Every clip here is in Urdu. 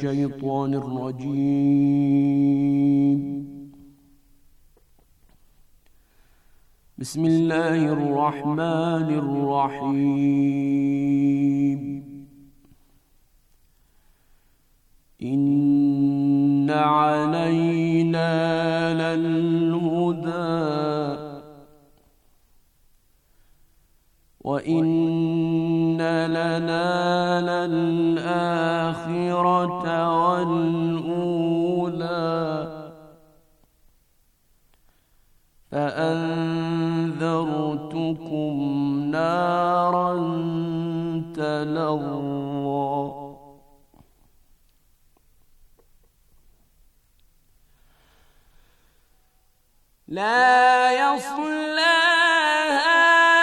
الشيطان الرجيم. بسم الله الرحمن الرحيم. إن علينا للهدى وَإِنَّ لَنَا لَلْآخِرَةَ وَالْأُولَى فَأَنذَرْتُكُمْ نَارًا تَلَظَّى لَا يَصْلَاهَا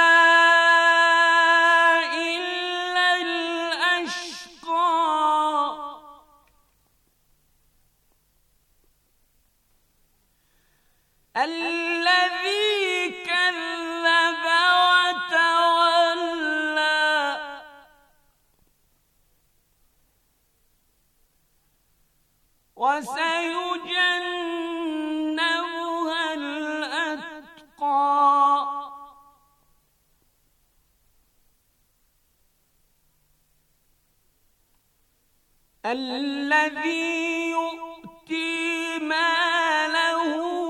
الذي كذب وتولى وسيجنبها الأتقى الذي يؤتي ماله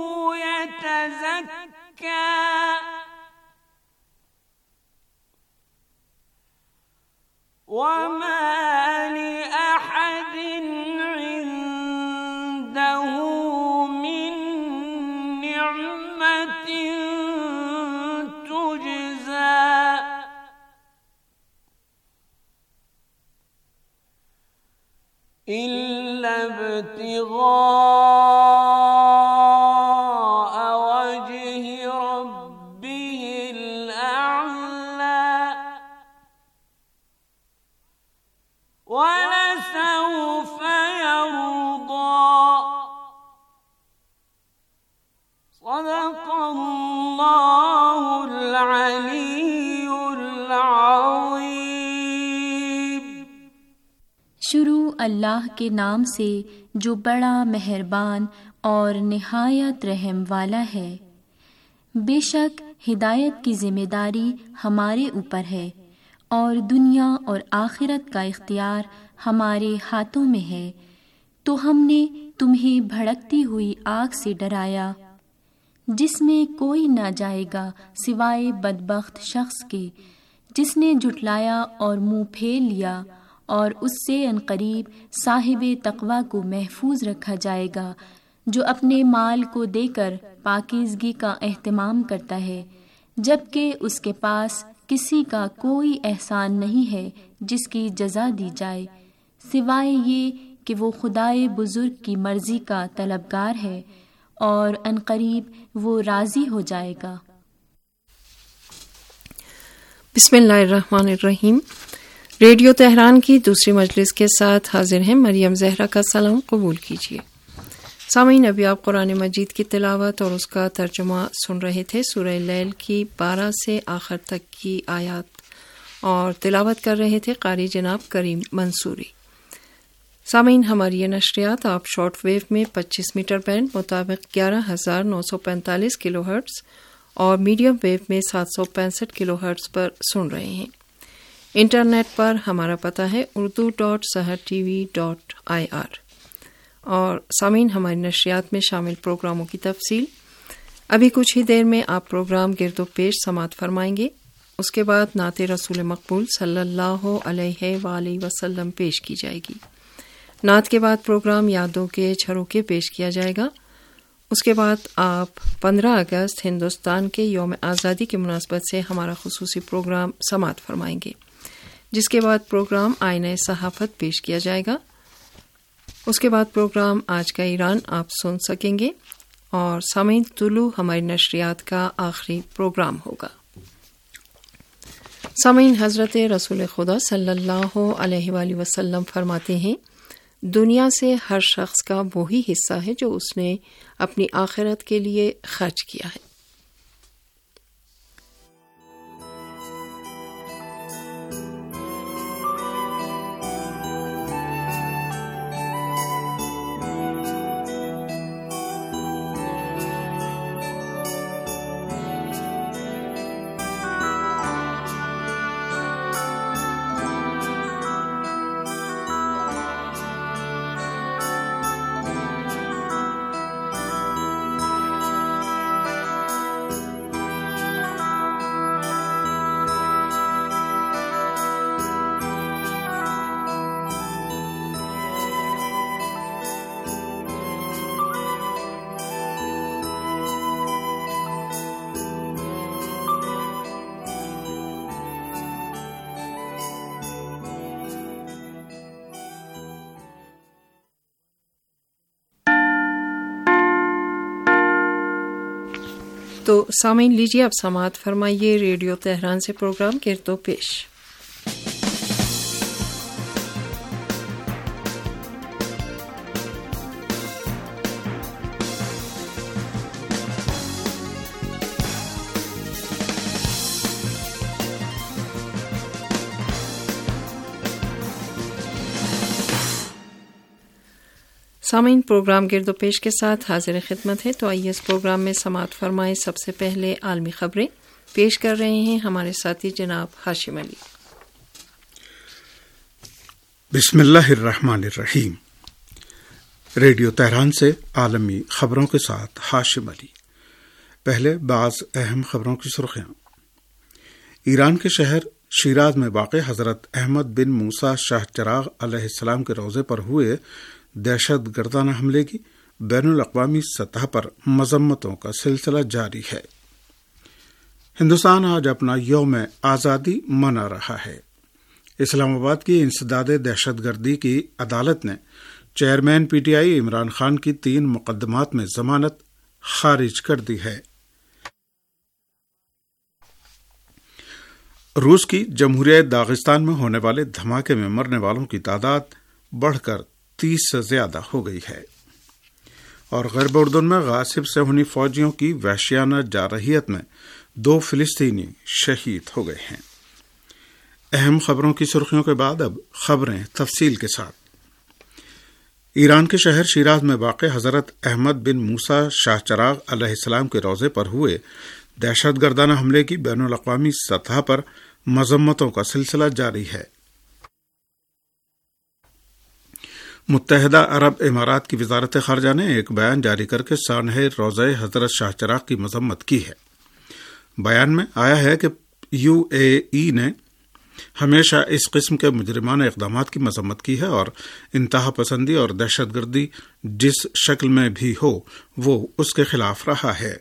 يتزكى وما لأحد عنده من نعمة تجزى إلا ابتغاء وجه ربه الأعلى ولسوف يرضى. صدق الله العلي العظيم. شروع اللہ کے نام سے جو بڑا مہربان اور نہایت رحم والا ہے. بے شک ہدایت کی ذمہ داری ہمارے اوپر ہے اور دنیا اور آخرت کا اختیار ہمارے ہاتھوں میں ہے. تو ہم نے تمہیں بھڑکتی ہوئی آگ سے ڈرایا جس میں کوئی نہ جائے گا سوائے بدبخت شخص کے جس نے جھٹلایا اور منہ پھیر لیا، اور اس سے عنقریب صاحب تقوی کو محفوظ رکھا جائے گا جو اپنے مال کو دے کر پاکیزگی کا اہتمام کرتا ہے، جبکہ اس کے پاس کسی کا کوئی احسان نہیں ہے جس کی جزا دی جائے سوائے یہ کہ وہ خدائے بزرگ کی مرضی کا طلبگار ہے اور عنقریب وہ راضی ہو جائے گا. بسم اللہ الرحمن الرحیم. ریڈیو تہران کی دوسری مجلس کے ساتھ حاضر ہیں. مریم زہرا کا سلام قبول کیجیے. سامعین، ابھی آپ قرآن مجید کی تلاوت اور اس کا ترجمہ سن رہے تھے. سورہ لیل کی 12 سے آخر تک کی آیات اور تلاوت کر رہے تھے قاری جناب کریم منصوری. سامعین، ہماری یہ نشریات آپ شارٹ ویو میں 25 میٹر بینڈ مطابق 11,945 کلو ہرٹز اور میڈیم ویو میں 765 کلو ہرٹز پر سن رہے ہیں. انٹرنیٹ پر ہمارا پتہ ہے urdu.sahartv.ir. اور سامعین، ہماری نشریات میں شامل پروگراموں کی تفصیل. ابھی کچھ ہی دیر میں آپ پروگرام گرد و پیش سماعت فرمائیں گے. اس کے بعد نعت رسول مقبول صلی اللہ علیہ وآلہ وسلم پیش کی جائے گی. نعت کے بعد پروگرام یادوں کے جھروکے پیش کیا جائے گا. اس کے بعد آپ 15 اگست ہندوستان کے یوم آزادی کی مناسبت سے ہمارا خصوصی پروگرام سماعت فرمائیں گے، جس کے بعد پروگرام آئینہ صحافت پیش کیا جائے گا. اس کے بعد پروگرام آج کا ایران آپ سن سکیں گے اور سامعین، طلوع ہماری نشریات کا آخری پروگرام ہوگا. سامعین، حضرت رسول خدا صلی اللہ علیہ وآلہ وسلم فرماتے ہیں، دنیا سے ہر شخص کا وہی حصہ ہے جو اس نے اپنی آخرت کے لیے خرچ کیا ہے. تو سامعین لیجیے اب سماعت فرمائیے ریڈیو تہران سے پروگرام گرد و پیش۔ سامعین پروگرام گرد و پیش کے ساتھ حاضر خدمت ہے، تو آئیے اس پروگرام میں سماعت فرمائیں سب سے پہلے عالمی خبریں۔ پیش کر رہے ہیں ہمارے ساتھی جناب ہاشم علی۔ بسم اللہ الرحمن الرحیم۔ ریڈیو تہران سے عالمی خبروں کے ساتھ ہاشم علی۔ پہلے بعض اہم خبروں کی سرخیاں۔ ایران کے شہر شیراز میں واقع حضرت احمد بن موسیٰ شاہ چراغ علیہ السلام کے روضے پر ہوئے دہشت گردانہ حملے کی بین الاقوامی سطح پر مذمتوں کا سلسلہ جاری ہے۔ ہندوستان آج اپنا یوم آزادی منا رہا ہے۔ اسلام آباد کی انسداد دہشت گردی کی عدالت نے chairman P T I Imran Khan کی 3 مقدمات میں ضمانت خارج کر دی ہے۔ روس کی جمہوریہ داغستان میں ہونے والے دھماکے میں مرنے والوں کی تعداد بڑھ کر 30 سے زیادہ ہو گئی ہے، اور غرب اردن میں غاصب صہیونی فوجیوں کی وحشیانہ جارحیت میں 2 فلسطینی شہید ہو گئے ہیں۔ اہم خبروں کی سرخیوں کے بعد اب خبریں تفصیل کے ساتھ۔ ایران کے شہر شیراز میں واقع حضرت احمد بن موسیٰ شاہ چراغ علیہ السلام کے روضے پر ہوئے دہشت گردانہ حملے کی بین الاقوامی سطح پر مذمتوں کا سلسلہ جاری ہے۔ متحدہ عرب امارات کی وزارت خارجہ نے ایک بیان جاری کر کے سانحہ روضہ حضرت شاہ چراغ کی مذمت کی ہے۔ بیان میں آیا ہے کہ یو اے ای نے ہمیشہ اس قسم کے مجرمانہ اقدامات کی مذمت کی ہے، اور انتہا پسندی اور دہشت گردی جس شکل میں بھی ہو وہ اس کے خلاف رہا ہے۔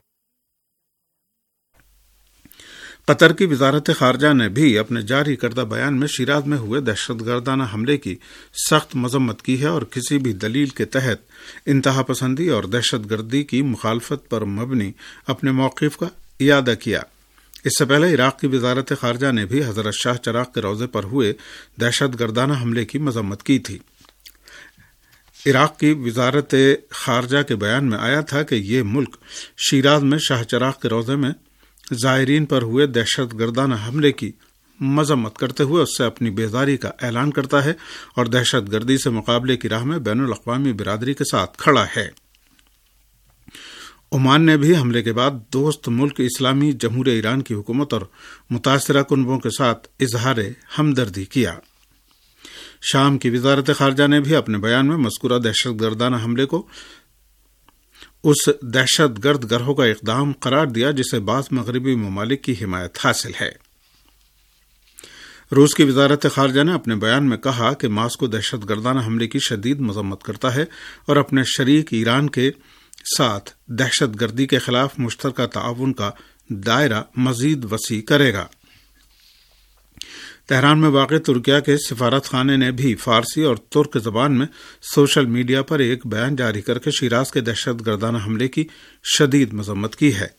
قطر کی وزارت خارجہ نے بھی اپنے جاری کردہ بیان میں شیراز میں ہوئے دہشت گردانہ حملے کی سخت مذمت کی ہے، اور کسی بھی دلیل کے تحت انتہا پسندی اور دہشت گردی کی مخالفت پر مبنی اپنے موقف کا اعادہ کیا۔ اس سے پہلے عراق کی وزارت خارجہ نے بھی حضرت شاہ چراغ کے روضے پر ہوئے دہشت گردانہ حملے کی مذمت کی تھی۔ عراق کی وزارت خارجہ کے بیان میں آیا تھا کہ یہ ملک شیراز میں شاہ چراغ کے روضے میں زائرین پر ہوئے دہشت گردانہ حملے کی مذمت کرتے ہوئے اس سے اپنی بیزاری کا اعلان کرتا ہے، اور دہشت گردی سے مقابلے کی راہ میں بین الاقوامی برادری کے ساتھ کھڑا ہے۔ عمان نے بھی حملے کے بعد دوست ملک اسلامی جمہوریہ ایران کی حکومت اور متاثرہ کنبوں کے ساتھ اظہار ہمدردی کیا۔ شام کی وزارت خارجہ نے بھی اپنے بیان میں مذکورہ دہشت گردانہ حملے کو اس دہشت گرد گروہ کا اقدام قرار دیا جسے بعض مغربی ممالک کی حمایت حاصل ہے۔ روس کی وزارت خارجہ نے اپنے بیان میں کہا کہ ماسکو دہشت گردانہ حملے کی شدید مذمت کرتا ہے اور اپنے شریک ایران کے ساتھ دہشت گردی کے خلاف مشترکہ تعاون کا دائرہ مزید وسیع کرے گا۔ تہران میں واقع ترکیہ کے سفارت خانے نے بھی فارسی اور ترک زبان میں سوشل میڈیا پر ایک بیان جاری کر کے شیراز کے دہشت گردانہ حملے کی شدید مذمت کی ہے۔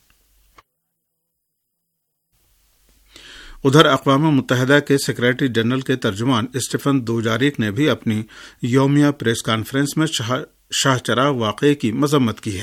ادھر اقوام متحدہ کے سیکریٹری جنرل کے ترجمان اسٹیفن دوجاریک نے بھی اپنی یومیہ پریس کانفرنس میں شاہ چراغ واقعے کی مذمت کی ہے۔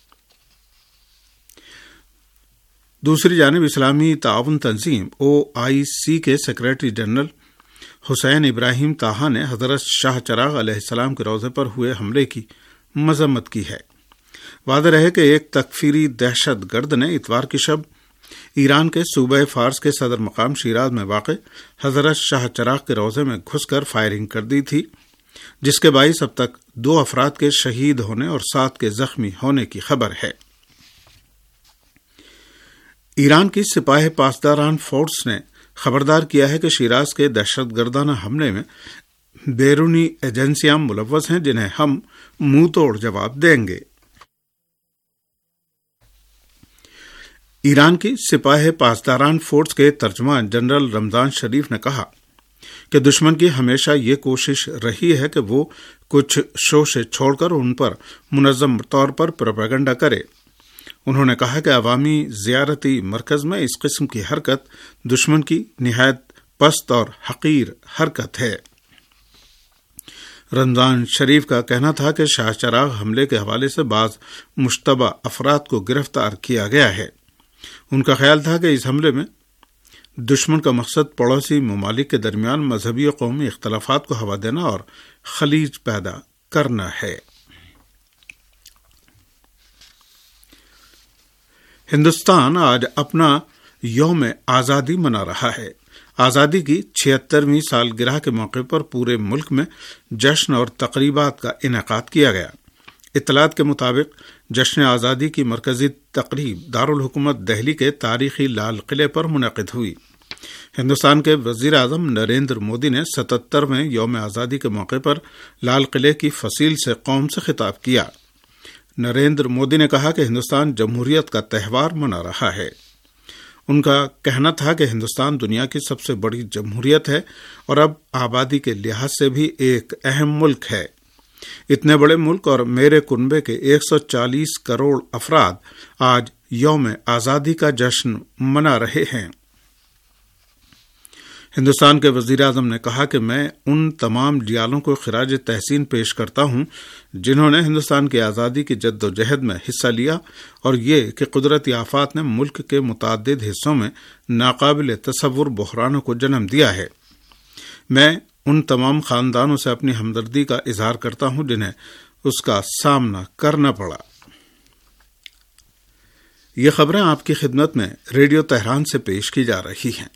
دوسری جانب اسلامی تعاون تنظیم OIC کے secretary general Hussein Ibrahim Taha نے حضرت شاہ چراغ علیہ السلام کے روضے پر ہوئے حملے کی مذمت کی ہے۔ واضح رہے کہ ایک تکفیری دہشت گرد نے اتوار کی شب ایران کے صوبہ فارس کے صدر مقام شیراز میں واقع حضرت شاہ چراغ کے روضے میں گھس کر فائرنگ کر دی تھی، جس کے باعث اب تک 2 افراد کے شہید ہونے اور 7 کے زخمی ہونے کی خبر ہے۔ ایران کی سپاہ پاسداران فورس نے خبردار کیا ہے کہ شیراز کے دہشت گردانہ حملے میں بیرونی ایجنسیاں ملوث ہیں جنہیں ہم منہ توڑ جواب دیں گے۔ ایران کی سپاہ پاسداران فورس کے ترجمان جنرل رمضان شریف نے کہا کہ دشمن کی ہمیشہ یہ کوشش رہی ہے کہ وہ کچھ شوشے چھوڑ کر ان پر منظم طور پر پروپیگنڈا کرے۔ انہوں نے کہا کہ عوامی زیارتی مرکز میں اس قسم کی حرکت دشمن کی نہایت پست اور حقیر حرکت ہے۔ رمضان شریف کا کہنا تھا کہ شاہ چراغ حملے کے حوالے سے بعض مشتبہ افراد کو گرفتار کیا گیا ہے۔ ان کا خیال تھا کہ اس حملے میں دشمن کا مقصد پڑوسی ممالک کے درمیان مذہبی و قومی اختلافات کو ہوا دینا اور خلیج پیدا کرنا ہے۔ ہندوستان آج اپنا یوم آزادی منا رہا ہے۔ آزادی کی 76ویں سالگرہ کے موقع پر پورے ملک میں جشن اور تقریبات کا انعقاد کیا گیا۔ اطلاعات کے مطابق جشن آزادی کی مرکزی تقریب دارالحکومت دہلی کے تاریخی لال قلعے پر منعقد ہوئی۔ ہندوستان کے وزیر اعظم نریندر مودی نے 77ویں یوم آزادی کے موقع پر لال قلعے کی فصیل سے قوم سے خطاب کیا۔ نریندر مودی نے کہا کہ ہندوستان جمہوریت کا تہوار منا رہا ہے۔ ان کا کہنا تھا کہ ہندوستان دنیا کی سب سے بڑی جمہوریت ہے اور اب آبادی کے لحاظ سے بھی ایک اہم ملک ہے۔ اتنے بڑے ملک اور میرے کنبے کے 140 کروڑ افراد آج یوم آزادی کا جشن منا رہے ہیں۔ ہندوستان کے وزیر اعظم نے کہا کہ میں ان تمام جیالوں کو خراج تحسین پیش کرتا ہوں جنہوں نے ہندوستان کی آزادی کی جد و جہد میں حصہ لیا، اور یہ کہ قدرتی آفات نے ملک کے متعدد حصوں میں ناقابل تصور بحرانوں کو جنم دیا ہے۔ میں ان تمام خاندانوں سے اپنی ہمدردی کا اظہار کرتا ہوں جنہیں اس کا سامنا کرنا پڑا۔ یہ خبریں آپ کی خدمت میں ریڈیو تہران سے پیش کی جا رہی ہیں۔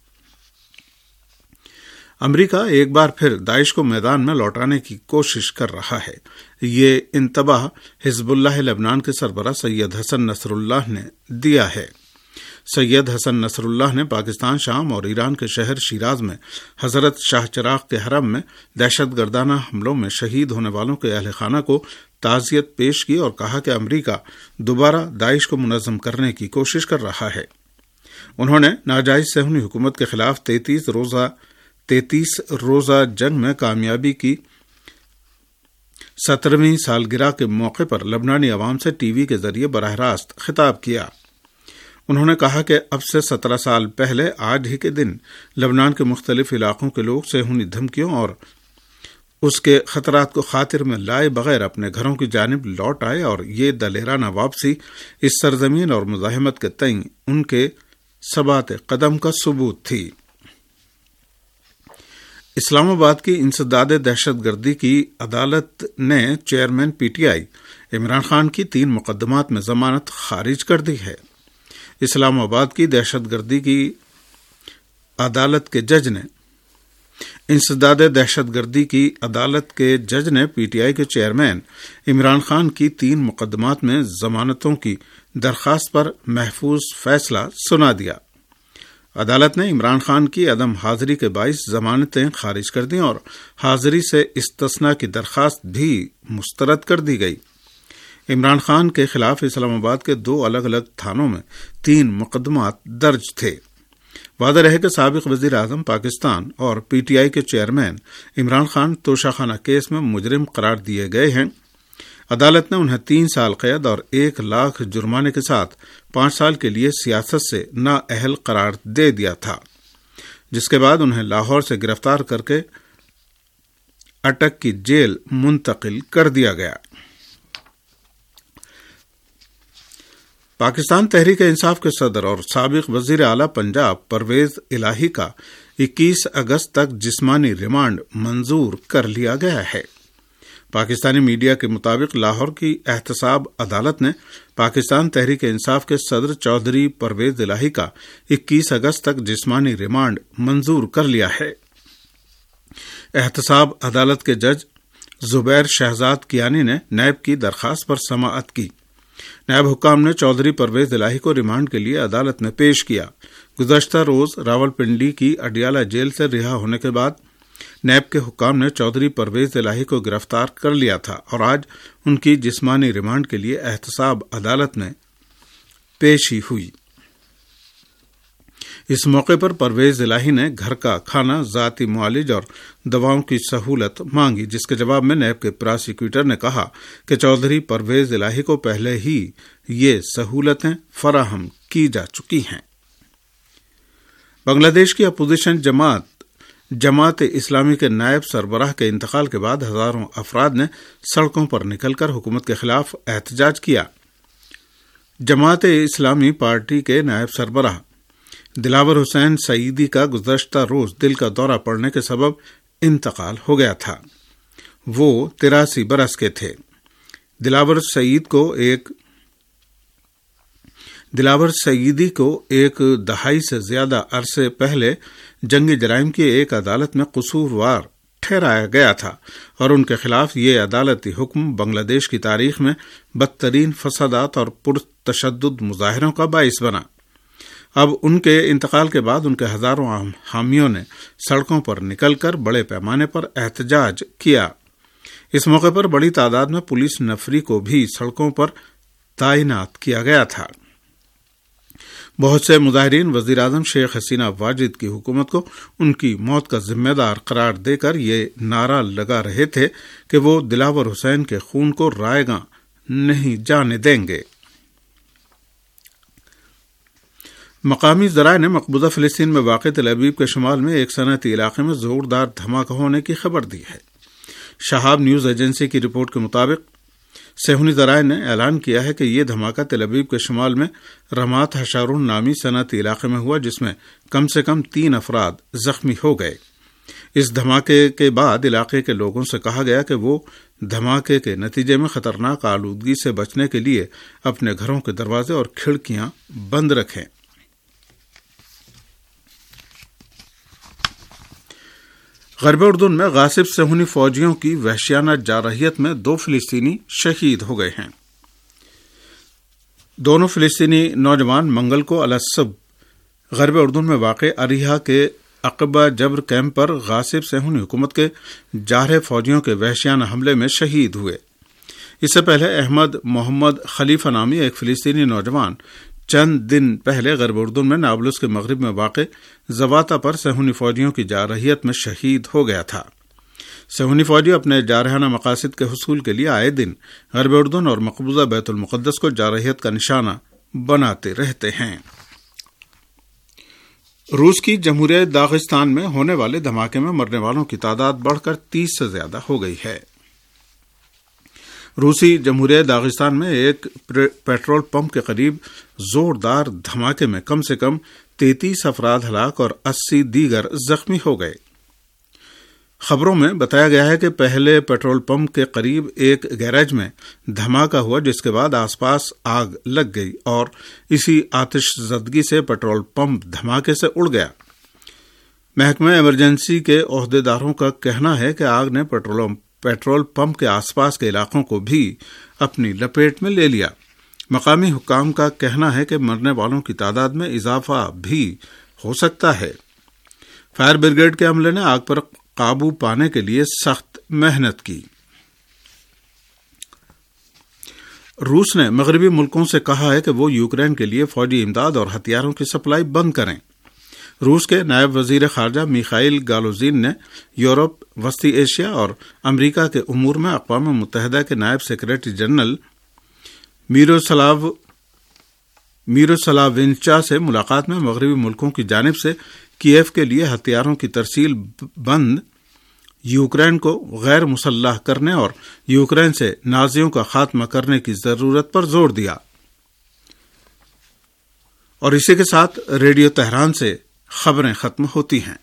امریکہ ایک بار پھر داعش کو میدان میں لوٹانے کی کوشش کر رہا ہے۔ یہ انتباہ حزب اللہ لبنان کے سربراہ سید حسن نصر اللہ نے دیا ہے۔ سید حسن نصر اللہ نے پاکستان، شام اور ایران کے شہر شیراز میں حضرت شاہ چراغ کے حرم میں دہشت گردانہ حملوں میں شہید ہونے والوں کے اہل خانہ کو تعزیت پیش کی اور کہا کہ امریکہ دوبارہ داعش کو منظم کرنے کی کوشش کر رہا ہے۔ انہوں نے ناجائز صہیونی حکومت کے خلاف 33 روزہ جنگ میں کامیابی کی 17ویں سالگرہ کے موقع پر لبنانی عوام سے ٹی وی کے ذریعے براہ راست خطاب کیا۔ انہوں نے کہا کہ اب سے 17 سال پہلے آج ہی کے دن لبنان کے مختلف علاقوں کے لوگ صہیونی دھمکیوں اور اس کے خطرات کو خاطر میں لائے بغیر اپنے گھروں کی جانب لوٹ آئے، اور یہ دلیرانہ واپسی اس سرزمین اور مزاحمت کے تئیں ان کے ثبات قدم کا ثبوت تھی۔ اسلام آباد کی انسداد دہشت گردی کی عدالت نے chairman P T I Imran Khan کی 3 مقدمات میں ضمانت خارج کر دی ہے۔ اسلام آباد کی دہشت گردی کی عدالت کے جج نے انسداد دہشت گردی کی عدالت کے جج نے پی ٹی آئی کے چیئرمین عمران خان کی 3 مقدمات میں ضمانتوں کی درخواست پر محفوظ فیصلہ سنا دیا۔ عدالت نے عمران خان کی عدم حاضری کے باعث ضمانتیں خارج کر دیں اور حاضری سے استثناء کی درخواست بھی مسترد کر دی گئی۔ عمران خان کے خلاف اسلام آباد کے 2 الگ الگ تھانوں میں 3 مقدمات درج تھے۔ واضح رہے کہ سابق وزیر اعظم پاکستان اور پی ٹی آئی کے چیئرمین عمران خان توشہ خانہ کیس میں مجرم قرار دیے گئے ہیں۔ عدالت نے انہیں 3 سال قید اور 1 لاکھ جرمانے کے ساتھ 5 سال کے لیے سیاست سے نااہل قرار دے دیا تھا، جس کے بعد انہیں لاہور سے گرفتار کر کے اٹک کی جیل منتقل کر دیا گیا۔ پاکستان تحریک انصاف کے صدر اور سابق وزیر اعلی پنجاب پرویز الہی کا 21 اگست تک جسمانی ریمانڈ منظور کر لیا گیا ہے۔ پاکستانی میڈیا کے مطابق لاہور کی احتساب عدالت نے پاکستان تحریک انصاف کے صدر چودھری پرویز الہی کا 21 اگست تک جسمانی ریمانڈ منظور کر لیا ہے۔ احتساب عدالت کے جج زبیر شہزاد کیانی نے نیب کی درخواست پر سماعت کی۔ نیب حکام نے چودھری پرویز الہی کو ریمانڈ کے لیے عدالت میں پیش کیا۔ گزشتہ روز راولپنڈی کی اڈیالہ جیل سے رہا ہونے کے بعد نیب کے حکام نے چودھری پرویز الہی کو گرفتار کر لیا تھا اور آج ان کی جسمانی ریمانڈ کے لیے احتساب عدالت میں پیشی ہوئی۔ اس موقع پر پرویز الہی نے گھر کا کھانا، ذاتی معالج اور دواؤں کی سہولت مانگی، جس کے جواب میں نیب کے پراسیکیوٹر نے کہا کہ چودھری پرویز الہی کو پہلے ہی یہ سہولتیں فراہم کی جا چکی ہیں۔ بنگلہ دیش کی اپوزیشن جماعت اسلامی کے نائب سربراہ کے انتقال کے بعد ہزاروں افراد نے سڑکوں پر نکل کر حکومت کے خلاف احتجاج کیا۔ جماعت اسلامی پارٹی کے نائب سربراہ دلاور حسین سعیدی کا گزشتہ روز دل کا دورہ پڑنے کے سبب انتقال ہو گیا تھا۔ وہ 83 برس کے تھے۔ دلاور سعیدی کو ایک دہائی سے زیادہ عرصے پہلے جنگی جرائم کی ایک عدالت میں قصوروار ٹھہرایا گیا تھا اور ان کے خلاف یہ عدالتی حکم بنگلہ دیش کی تاریخ میں بدترین فسادات اور پرتشدد مظاہروں کا باعث بنا۔ اب ان کے انتقال کے بعد ان کے ہزاروں حامیوں نے سڑکوں پر نکل کر بڑے پیمانے پر احتجاج کیا۔ اس موقع پر بڑی تعداد میں پولیس نفری کو بھی سڑکوں پر تعینات کیا گیا تھا۔ بہت سے مظاہرین وزیر اعظم شیخ حسینہ واجد کی حکومت کو ان کی موت کا ذمہ دار قرار دے کر یہ نعرہ لگا رہے تھے کہ وہ دلاور حسین کے خون کو رائے گاں نہیں جانے دیں گے۔ مقامی ذرائع نے مقبوضہ فلسطین میں واقع تل ابیب کے شمال میں ایک صنعتی علاقے میں زوردار دھماکہ ہونے کی خبر دی ہے۔ شہاب نیوز ایجنسی کی رپورٹ کے مطابق صہیونی ذرائع نے اعلان کیا ہے کہ یہ دھماکہ تل ابیب کے شمال میں رمات ہشارون نامی صنعتی علاقے میں ہوا، جس میں کم سے کم 3 افراد زخمی ہو گئے۔ اس دھماکے کے بعد علاقے کے لوگوں سے کہا گیا کہ وہ دھماکے کے نتیجے میں خطرناک آلودگی سے بچنے کے لیے اپنے گھروں کے دروازے اور کھڑکیاں بند رکھیں۔ غرب اردن میں غاصب صہیونی فوجیوں کی وحشیانہ جارحیت میں 2 فلسطینی شہید ہو گئے ہیں۔ دونوں فلسطینی نوجوان منگل کو الصبح غرب اردن میں واقع اریحا کے عقبہ جبر کیمپ پر غاصب صہیونی حکومت کے جارح فوجیوں کے وحشیانہ حملے میں شہید ہوئے۔ اس سے پہلے احمد محمد خلیفہ نامی ایک فلسطینی نوجوان چند دن پہلے غرب اردن میں نابلس کے مغرب میں واقع زواتا پر صہیونی فوجیوں کی جارحیت میں شہید ہو گیا تھا۔ صہیونی فوجی اپنے جارحانہ مقاصد کے حصول کے لیے آئے دن غرب اردن اور مقبوضہ بیت المقدس کو جارحیت کا نشانہ بناتے رہتے ہیں۔ روس کی جمہوریہ داغستان میں ہونے والے دھماکے میں مرنے والوں کی تعداد بڑھ کر 30 سے زیادہ ہو گئی ہے۔ روسی جمہوریہ داغستان میں ایک پیٹرول پمپ کے قریب زوردار دھماکے میں کم سے کم 33 افراد ہلاک اور 80 دیگر زخمی ہو گئے۔ خبروں میں بتایا گیا ہے کہ پہلے پیٹرول پمپ کے قریب ایک گیراج میں دھماکہ ہوا، جس کے بعد آس پاس آگ لگ گئی اور اسی آتش زدگی سے پیٹرول پمپ دھماکے سے اڑ گیا۔ محکمہ ایمرجنسی کے عہدیداروں کا کہنا ہے کہ آگ نے پیٹرول پمپ کے آس پاس کے علاقوں کو بھی اپنی لپیٹ میں لے لیا۔ مقامی حکام کا کہنا ہے کہ مرنے والوں کی تعداد میں اضافہ بھی ہو سکتا ہے۔ فائر بریگیڈ کے عملے نے آگ پر قابو پانے کے لیے سخت محنت کی۔ روس نے مغربی ملکوں سے کہا ہے کہ وہ یوکرین کے لیے فوجی امداد اور ہتھیاروں کی سپلائی بند کریں۔ روس کے نائب وزیر خارجہ میخائیل گالوزین نے یورپ، وسطی ایشیا اور امریکہ کے امور میں اقوام متحدہ کے نائب سیکریٹری جنرل میروسلاوینچا سے ملاقات میں مغربی ملکوں کی جانب سے کیف کے لیے ہتھیاروں کی ترسیل بند، یوکرین کو غیر مسلح کرنے اور یوکرین سے نازیوں کا خاتمہ کرنے کی ضرورت پر زور دیا۔ اور اسی کے ساتھ ریڈیو تہران سے خبریں ختم ہوتی ہیں۔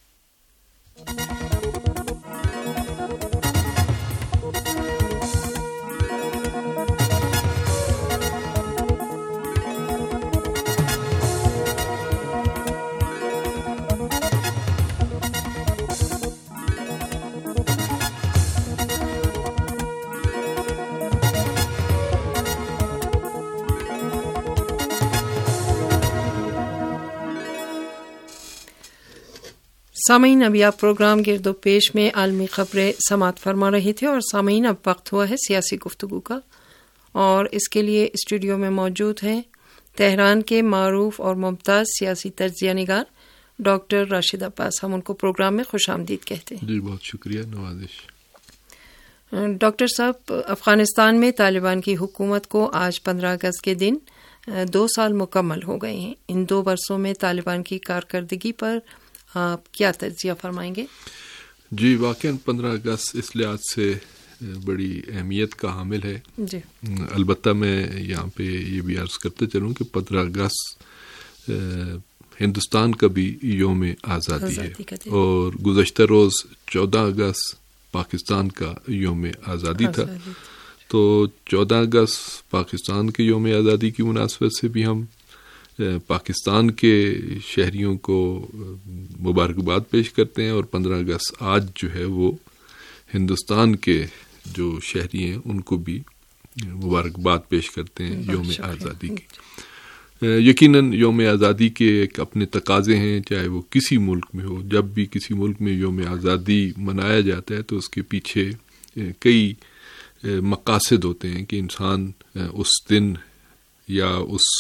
سامعین، ابھی آپ پروگرام گرد و پیش میں عالمی خبریں سماعت فرما رہے تھے، اور سامعین اب وقت ہوا ہے سیاسی گفتگو کا، اور اس کے لیے اسٹوڈیو میں موجود ہیں تہران کے معروف اور ممتاز سیاسی تجزیہ نگار ڈاکٹر راشد عباس، ہم ان کو پروگرام میں خوش آمدید کہتے ہیں۔ جی بہت شکریہ، نوازش۔ ڈاکٹر صاحب، افغانستان میں طالبان کی حکومت کو آج 15 اگست کے دن 2 سال مکمل ہو گئے ہیں۔ ان 2 برسوں میں طالبان کی کارکردگی پر آپ کیا تجزیہ فرمائیں گے؟ جی واقعاً 15 اگست اس لحاظ سے بڑی اہمیت کا حامل ہے۔ جی البتہ میں یہاں پہ یہ بھی عرض کرتے چلوں کہ 15 اگست ہندوستان کا بھی یوم آزادی ہے، اور گزشتہ روز 14 اگست پاکستان کا یوم آزادی تھا۔ تو 14 اگست پاکستان کے یوم آزادی کی مناسبت سے بھی ہم پاکستان کے شہریوں کو مبارکباد پیش کرتے ہیں، اور 15 اگست آج جو ہے وہ ہندوستان کے جو شہری ہیں ان کو بھی مبارکباد پیش کرتے ہیں یوم آزادی کی۔ یقیناً یوم آزادی کے ایک اپنے تقاضے ہیں، چاہے وہ کسی ملک میں ہو۔ جب بھی کسی ملک میں یوم آزادی منایا جاتا ہے تو اس کے پیچھے کئی مقاصد ہوتے ہیں کہ انسان اس دن یا اس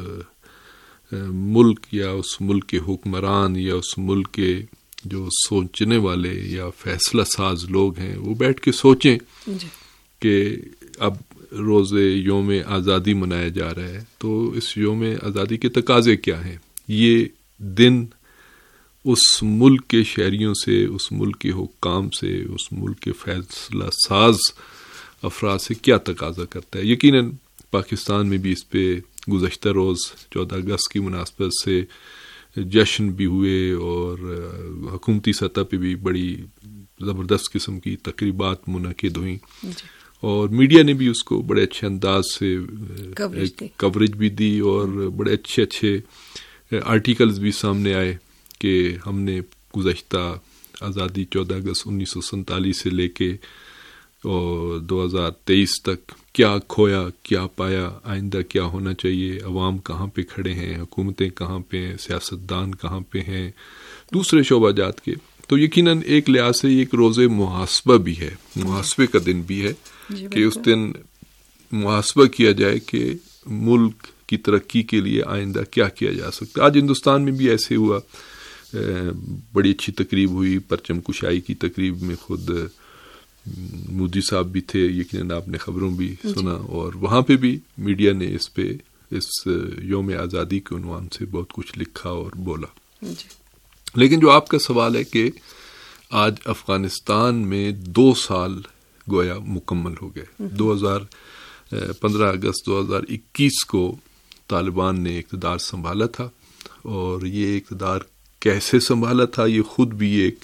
ملک یا اس ملک کے حکمران یا اس ملک کے جو سوچنے والے یا فیصلہ ساز لوگ ہیں وہ بیٹھ کے سوچیں کہ اب روز یوم آزادی منایا جا رہا ہے تو اس یوم آزادی کے تقاضے کیا ہیں، یہ دن اس ملک کے شہریوں سے، اس ملک کے حکام سے، اس ملک کے فیصلہ ساز افراد سے کیا تقاضا کرتا ہے۔ یقیناً پاکستان میں بھی اس پہ گزشتہ روز 14 اگست کی مناسبت سے جشن بھی ہوئے، اور حکومتی سطح پہ بھی بڑی زبردست قسم کی تقریبات منعقد ہوئیں، اور میڈیا نے بھی اس کو بڑے اچھے انداز سے کوریج بھی دی، اور بڑے اچھے اچھے آرٹیکلز بھی سامنے آئے کہ ہم نے گزشتہ آزادی 14 اگست 1947 سے لے کے اور 2023 تک کیا کھویا، کیا پایا، آئندہ کیا ہونا چاہیے، عوام کہاں پہ کھڑے ہیں، حکومتیں کہاں پہ ہیں، سیاستدان کہاں پہ ہیں، دوسرے شعبہ جات کے۔ تو یقیناً ایک لحاظ سے ایک روز محاسبہ بھی ہے، محاسبے کا دن بھی ہے کہ اس دن محاسبہ کیا جائے کہ ملک کی ترقی کے لیے آئندہ کیا کیا جا سکتا ہے۔ آج ہندوستان میں بھی ایسے ہوا، بڑی اچھی تقریب ہوئی، پرچم کشائی کی تقریب میں خود مودی صاحب بھی تھے، یقیناً آپ نے خبروں بھی سنا، اور وہاں پہ بھی میڈیا نے اس پہ اس یوم آزادی کے عنوان سے بہت کچھ لکھا اور بولا۔ لیکن جو آپ کا سوال ہے کہ آج افغانستان میں 2 سال گویا مکمل ہو گئے۔ 15 اگست 2021 کو طالبان نے اقتدار سنبھالا تھا، اور یہ اقتدار کیسے سنبھالا تھا یہ خود بھی ایک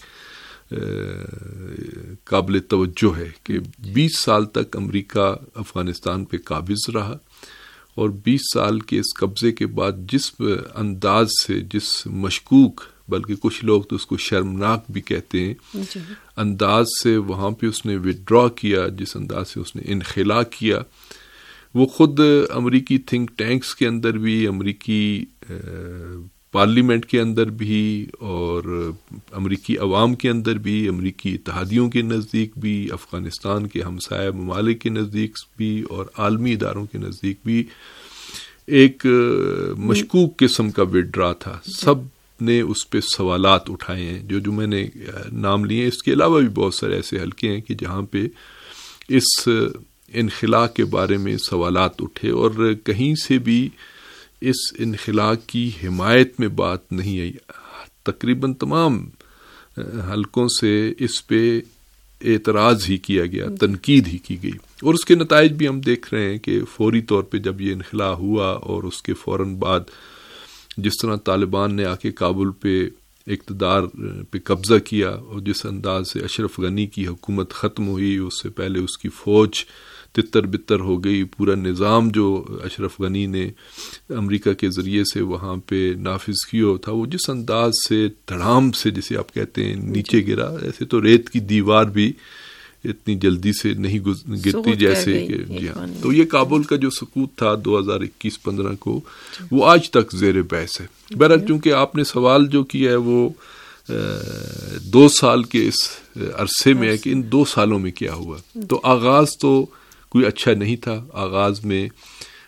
قابل توجہ ہے کہ 20 سال تک امریکہ افغانستان پہ قابض رہا، اور 20 سال کے اس قبضے کے بعد جس انداز سے، جس مشکوک، بلکہ کچھ لوگ تو اس کو شرمناک بھی کہتے ہیں، انداز سے وہاں پہ اس نے وڈرا کیا، جس انداز سے اس نے انخلا کیا، وہ خود امریکی تھنک ٹینکس کے اندر بھی، امریکی پارلیمنٹ کے اندر بھی، اور امریکی عوام کے اندر بھی، امریکی اتحادیوں کے نزدیک بھی، افغانستان کے ہمسایہ ممالک کے نزدیک بھی، اور عالمی اداروں کے نزدیک بھی ایک مشکوک قسم کا وڈرا تھا۔ سب نے اس پہ سوالات اٹھائے ہیں، جو میں نے نام لیے ہیں۔ اس کے علاوہ بھی بہت سارے ایسے حلقے ہیں کہ جہاں پہ اس انخلا کے بارے میں سوالات اٹھے، اور کہیں سے بھی اس انخلا کی حمایت میں بات نہیں آئی۔ تقریباً تمام حلقوں سے اس پہ اعتراض ہی کیا گیا، تنقید ہی کی گئی، اور اس کے نتائج بھی ہم دیکھ رہے ہیں کہ فوری طور پہ جب یہ انخلا ہوا اور اس کے فوراً بعد جس طرح طالبان نے آ کے کابل پہ اقتدار پہ قبضہ کیا، اور جس انداز سے اشرف غنی کی حکومت ختم ہوئی، اس سے پہلے اس کی فوج تتر بتر ہو گئی، پورا نظام جو اشرف غنی نے امریکہ کے ذریعے سے وہاں پہ نافذ کیا تھا، وہ جس انداز سے دھڑام سے، جسے آپ کہتے ہیں، نیچے گرا، ایسے تو ریت کی دیوار بھی اتنی جلدی سے نہیں گرتی جیسے کہ جی ہاں۔ تو یہ کابل کا جو سقوط تھا 2021-15 کو، وہ آج تک زیر بحث ہے۔ بہرحال چونکہ آپ نے سوال جو کیا ہے وہ 2 سال کے اس عرصے میں ہے کہ ان 2 سالوں میں کیا ہوا، تو آغاز تو کوئی اچھا نہیں تھا۔ آغاز میں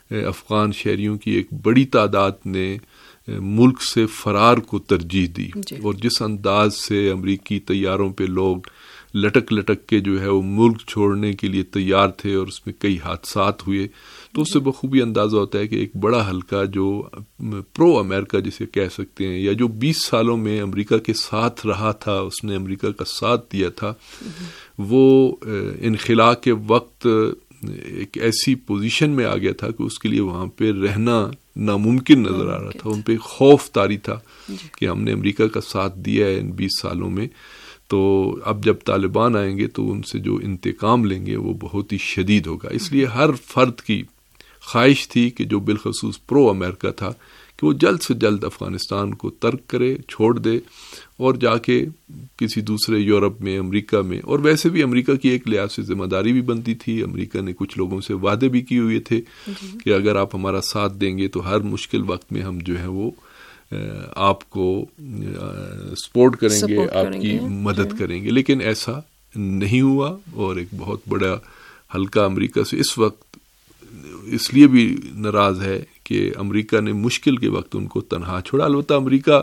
افغان شہریوں کی ایک بڑی تعداد نے ملک سے فرار کو ترجیح دی، اور جس انداز سے امریکی طیاروں پہ لوگ لٹک لٹک کے جو ہے وہ ملک چھوڑنے کے لیے تیار تھے، اور اس میں کئی حادثات ہوئے، تو اس سے بخوبی اندازہ ہوتا ہے کہ ایک بڑا حلقہ جو پرو امریکہ جسے کہہ سکتے ہیں، یا جو 20 سالوں میں امریکہ کے ساتھ رہا تھا، اس نے امریکہ کا ساتھ دیا تھا، وہ انخلا کے وقت ایک ایسی پوزیشن میں آ گیا تھا کہ اس کے لیے وہاں پہ رہنا ناممکن نظر آ رہا تھا. ان پہ خوف طاری تھا کہ ہم نے امریکہ کا ساتھ دیا ہے ان 20 سالوں میں، تو اب جب طالبان آئیں گے تو ان سے جو انتقام لیں گے وہ بہت ہی شدید ہوگا. اس لیے ہر فرد کی خواہش تھی کہ جو بالخصوص پرو امریکہ تھا کہ وہ جلد سے جلد افغانستان کو ترک کرے، چھوڑ دے، اور جا کے کسی دوسرے یورپ میں، امریکہ میں، اور ویسے بھی امریکہ کی ایک لحاظ سے ذمہ داری بھی بنتی تھی. امریکہ نے کچھ لوگوں سے وعدے بھی کیے ہوئے تھے کہ اگر آپ ہمارا ساتھ دیں گے تو ہر مشکل وقت میں ہم جو ہے وہ آپ کو سپورٹ کریں گے، آپ کی مدد کریں گے. لیکن ایسا نہیں ہوا، اور ایک بہت بڑا حلقہ امریکہ سے اس وقت اس لیے بھی ناراض ہے کہ امریکہ نے مشکل کے وقت ان کو تنہا چھوڑا. البتہ امریکہ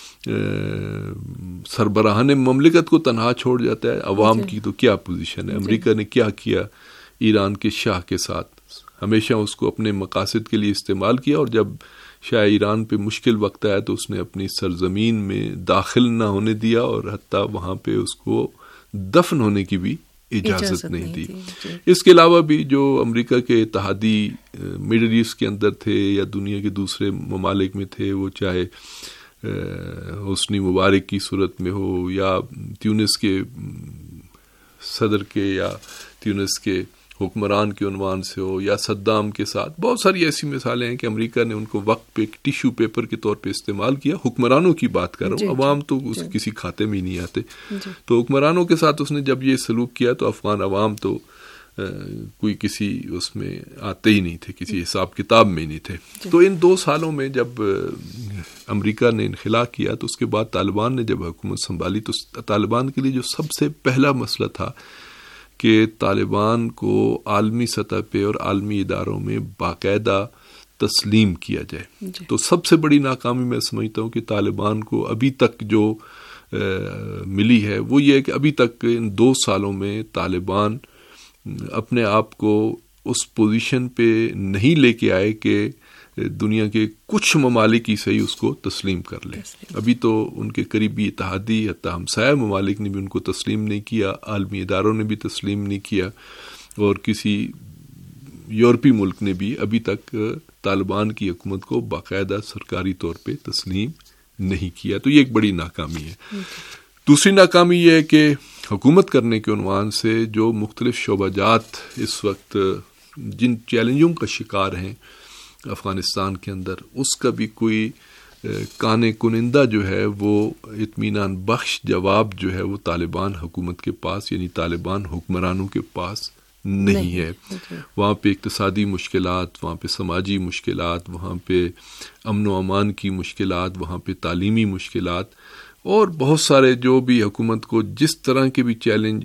سربراہان مملکت کو تنہا چھوڑ جاتا ہے، عوام کی تو کیا پوزیشن ہے؟ امریکہ نے کیا کیا ایران کے شاہ کے ساتھ؟ ہمیشہ اس کو اپنے مقاصد کے لیے استعمال کیا، اور جب شاہ ایران پہ مشکل وقت آیا تو اس نے اپنی سرزمین میں داخل نہ ہونے دیا، اور حتیٰ وہاں پہ اس کو دفن ہونے کی بھی اجازت نہیں دی. اس کے علاوہ بھی جو امریکہ کے اتحادی مڈل ایسٹ کے اندر تھے یا دنیا کے دوسرے ممالک میں تھے، وہ چاہے حسنی مبارک کی صورت میں ہو، یا تیونس کے صدر کے یا تیونس کے حکمران کے عنوان سے ہو، یا صدام کے ساتھ، بہت ساری ایسی مثالیں ہیں کہ امریکہ نے ان کو وقت پہ ایک ٹیشو پیپر کے طور پہ استعمال کیا. حکمرانوں کی بات کر رہا ہوں، عوام تو کسی کھاتے میں ہی نہیں آتے. تو حکمرانوں کے ساتھ اس نے جب یہ سلوک کیا تو افغان عوام تو کوئی کسی اس میں آتے ہی نہیں تھے، کسی حساب کتاب میں ہی نہیں تھے. تو ان 2 سالوں میں جب امریکہ نے انخلا کیا تو اس کے بعد طالبان نے جب حکومت سنبھالی تو طالبان کے لیے جو سب سے پہلا مسئلہ تھا کہ طالبان کو عالمی سطح پہ اور عالمی اداروں میں باقاعدہ تسلیم کیا جائے. تو سب سے بڑی ناکامی میں سمجھتا ہوں کہ طالبان کو ابھی تک جو ملی ہے وہ یہ ہے کہ ابھی تک ان 2 سالوں میں طالبان اپنے آپ کو اس پوزیشن پہ نہیں لے کے آئے کہ دنیا کے کچھ ممالک ہی صحیح اس کو تسلیم کر لیں. ابھی تو ان کے قریبی اتحادی حتی ہمسایہ ممالک نے بھی ان کو تسلیم نہیں کیا، عالمی اداروں نے بھی تسلیم نہیں کیا، اور کسی یورپی ملک نے بھی ابھی تک طالبان کی حکومت کو باقاعدہ سرکاری طور پہ تسلیم نہیں کیا. تو یہ ایک بڑی ناکامی ہے. دوسری ناکامی یہ ہے کہ حکومت کرنے کے عنوان سے جو مختلف شعبہ جات اس وقت جن چیلنجوں کا شکار ہیں افغانستان کے اندر، اس کا بھی کوئی قانع کنندہ جو ہے وہ اطمینان بخش جواب جو ہے وہ طالبان حکومت کے پاس، یعنی طالبان حکمرانوں کے پاس نہیں ہے. وہاں پہ اقتصادی مشکلات، وہاں پہ سماجی مشکلات، وہاں پہ امن و امان کی مشکلات، وہاں پہ تعلیمی مشکلات، اور بہت سارے جو بھی حکومت کو جس طرح کے بھی چیلنج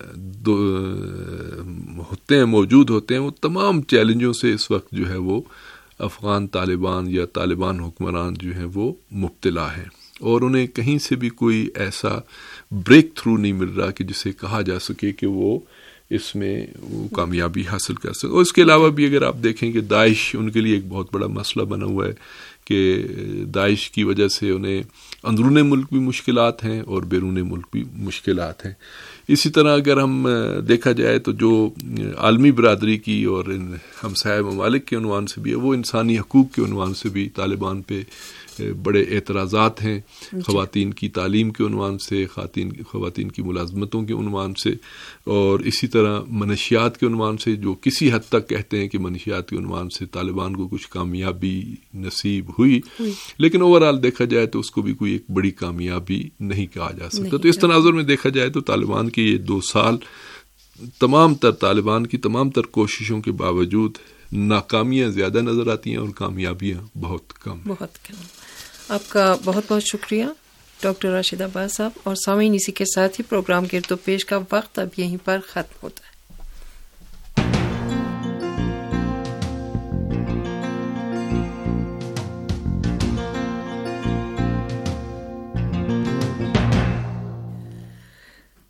ہوتے ہیں، موجود ہوتے ہیں، وہ تمام چیلنجوں سے اس وقت جو ہے وہ افغان طالبان یا طالبان حکمران جو ہیں وہ مبتلا ہیں، اور انہیں کہیں سے بھی کوئی ایسا بریک تھرو نہیں مل رہا کہ جسے کہا جا سکے کہ وہ اس میں وہ کامیابی حاصل کر سکے. اور اس کے علاوہ بھی اگر آپ دیکھیں کہ داعش ان کے لیے ایک بہت بڑا مسئلہ بنا ہوا ہے کہ داعش کی وجہ سے انہیں اندرون ملک بھی مشکلات ہیں اور بیرون ملک بھی مشکلات ہیں. اسی طرح اگر ہم دیکھا جائے تو جو عالمی برادری کی اور ہمسایہ ممالک کے عنوان سے بھی ہے، وہ انسانی حقوق کے عنوان سے بھی طالبان پہ بڑے اعتراضات ہیں. خواتین کی تعلیم کے عنوان سے، خواتین کی ملازمتوں کے عنوان سے، اور اسی طرح منشیات کے عنوان سے، جو کسی حد تک کہتے ہیں کہ منشیات کے عنوان سے طالبان کو کچھ کامیابی نصیب ہوئی، لیکن اوورآل دیکھا جائے تو اس کو بھی کوئی ایک بڑی کامیابی نہیں کہا جا سکتا. تو اس تناظر میں دیکھا جائے تو طالبان کے یہ 2 سال طالبان کی تمام تر کوششوں کے باوجود ناکامیاں زیادہ نظر آتی ہیں اور کامیابیاں بہت کم. آپ کا بہت بہت شکریہ ڈاکٹر راشد عباس صاحب. اور سامعین، اسی کے ساتھ ہی پروگرام گرد و پیش کا وقت اب یہیں پر ختم ہوتا ہے.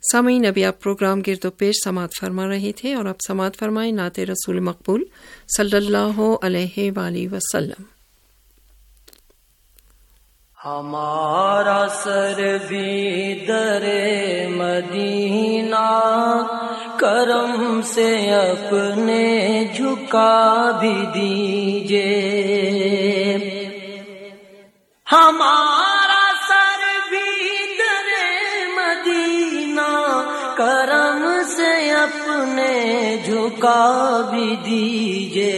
سامعین، ابھی آپ پروگرام گرد و پیش سماعت فرما رہے تھے اور اب سماعت فرمائیں نعت رسول مقبول صلی اللہ علیہ وآلہ وسلم۔ ہمارا سر بھی در مدینہ کرم سے اپنے جھکا بھی دیجئے، ہمارا سر بھی در مدینہ کرم سے اپنے جھکا بھی دیجئے،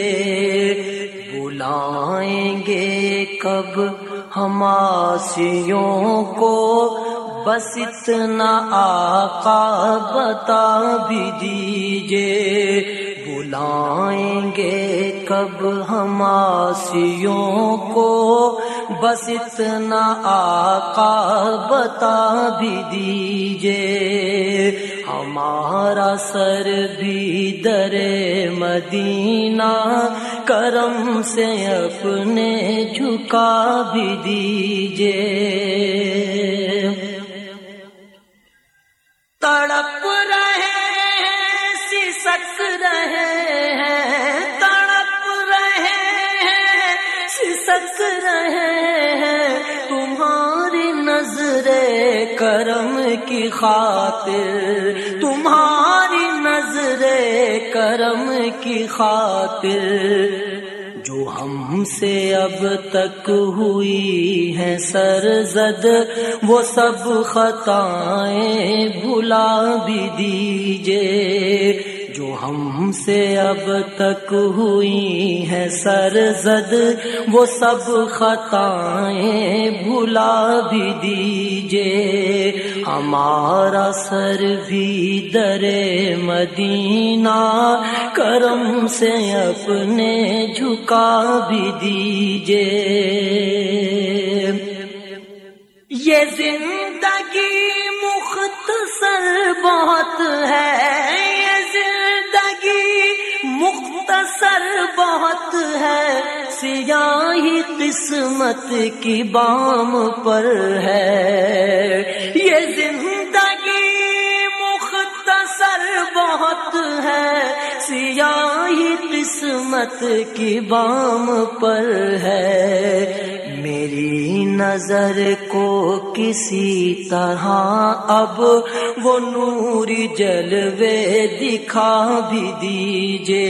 بلائیں گے کب ہم آسیوں کو بس اتنا آقا بتا بھی دیجئے، بلائیں گے کب ہم آسیوں کو بس اتنا آقا بتا بھی دیجئے، ہمارا سر بھی در مدینہ کرم سے اپنے جھکا بھی دیجئے، تڑپ رہے ہیں سسک رہے ہیں، تڑپ رہے ہیں سسک رہے ہیں، تمہاری نظر کرم کی خاطر، تمہاری نظر کرم کی خاطر، جو ہم سے اب تک ہوئی ہیں سرزد وہ سب خطائیں بھلا بھی دیجئے، جو ہم سے اب تک ہوئی ہیں سرزد وہ سب خطائیں بھلا بھی دیجئے، ہمارا سر بھی در مدینہ کرم سے اپنے جھکا بھی دیجئے، یہ زندگی مختصر بہت ہے، مختصر بہت ہے، سیاہی قسمت کی بام پر ہے، یہ زندگی مختصر بہت ہے، سیاہی قسمت کی بام پر ہے، میری نظر کو کسی طرح اب وہ نوری جلوے دکھا بھی دیجئے،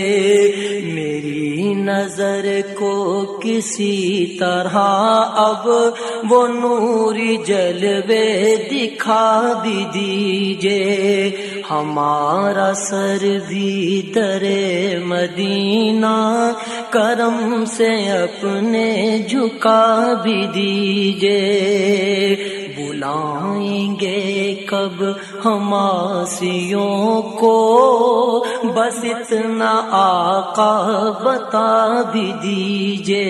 میری نظر کو کسی طرح اب وہ نوری جلوے دکھا بھی دیجئے، ہمارا سر بھی در مدینہ کرم سے اپنے جھکا بھی دیجئے، بلائیں گے کب ہم آسیوں کو بس اتنا آقا بتا بھی دیجئے،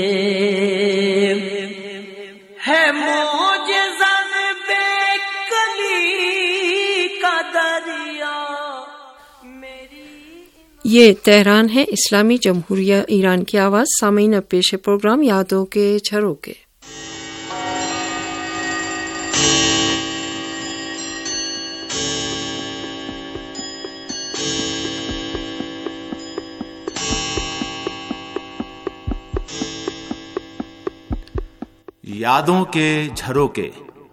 ہے معجزہ بے کلی کا دریا۔ یہ تہران ہے، اسلامی جمہوریہ ایران کی آواز۔ سامعین، اب پیش پروگرام یادوں کے جھروکے۔ یادوں کے جھروکے۔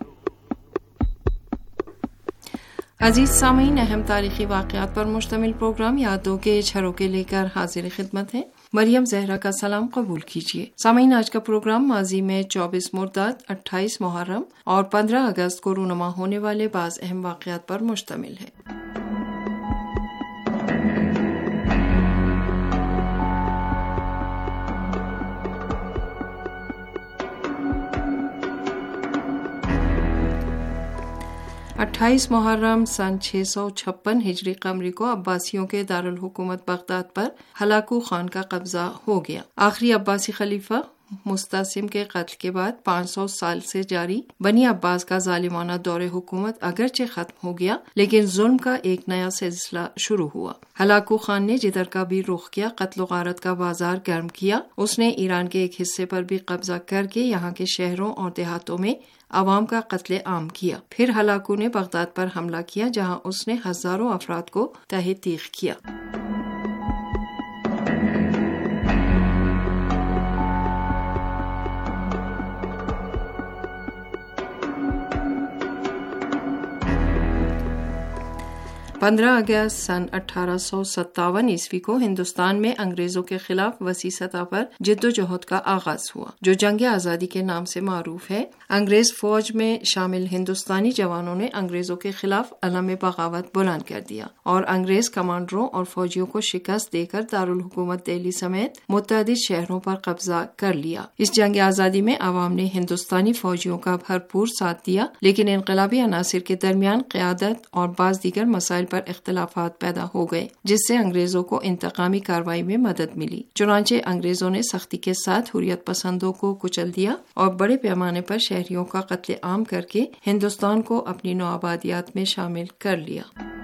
عزیز سامعین، اہم تاریخی واقعات پر مشتمل پروگرام یادوں کے جھروکے لے کر حاضر خدمت ہے۔ مریم زہرا کا سلام قبول کیجیے۔ سامعین، آج کا پروگرام ماضی میں 24 مرداد، 28 محرم اور 15 اگست کو رونما ہونے والے بعض اہم واقعات پر مشتمل ہے۔ 28 محرم سن 656 ہجری قمری کو عباسیوں کے دارالحکومت بغداد پر ہلاکو خان کا قبضہ ہو گیا۔ آخری عباسی خلیفہ مستعصم کے قتل کے بعد 500 سال سے جاری بنی عباس کا ظالمانہ دور حکومت اگرچہ ختم ہو گیا، لیکن ظلم کا ایک نیا سلسلہ شروع ہوا۔ ہلاکو خان نے جدھر کا بھی رخ کیا قتل و غارت کا بازار گرم کیا۔ اس نے ایران کے ایک حصے پر بھی قبضہ کر کے یہاں کے شہروں اور دیہاتوں میں عوام کا قتل عام کیا۔ پھر ہلاکو نے بغداد پر حملہ کیا، جہاں اس نے ہزاروں افراد کو تہہ تیغ کیا۔ پندرہ اگست سن 1857 عیسوی کو ہندوستان میں انگریزوں کے خلاف وسیع سطح پر جد و جہد کا آغاز ہوا، جو جنگ آزادی کے نام سے معروف ہے۔ انگریز فوج میں شامل ہندوستانی جوانوں نے انگریزوں کے خلاف علم بغاوت بلند کر دیا اور انگریز کمانڈروں اور فوجیوں کو شکست دے کر دارالحکومت دہلی سمیت متعدد شہروں پر قبضہ کر لیا۔ اس جنگ آزادی میں عوام نے ہندوستانی فوجیوں کا بھرپور ساتھ دیا، لیکن انقلابی عناصر کے درمیان قیادت اور بعض دیگر مسائل پر اختلافات پیدا ہو گئے، جس سے انگریزوں کو انتقامی کارروائی میں مدد ملی۔ چنانچہ انگریزوں نے سختی کے ساتھ حریت پسندوں کو کچل دیا اور بڑے پیمانے پر شہریوں کا قتل عام کر کے ہندوستان کو اپنی نوآبادیات میں شامل کر لیا۔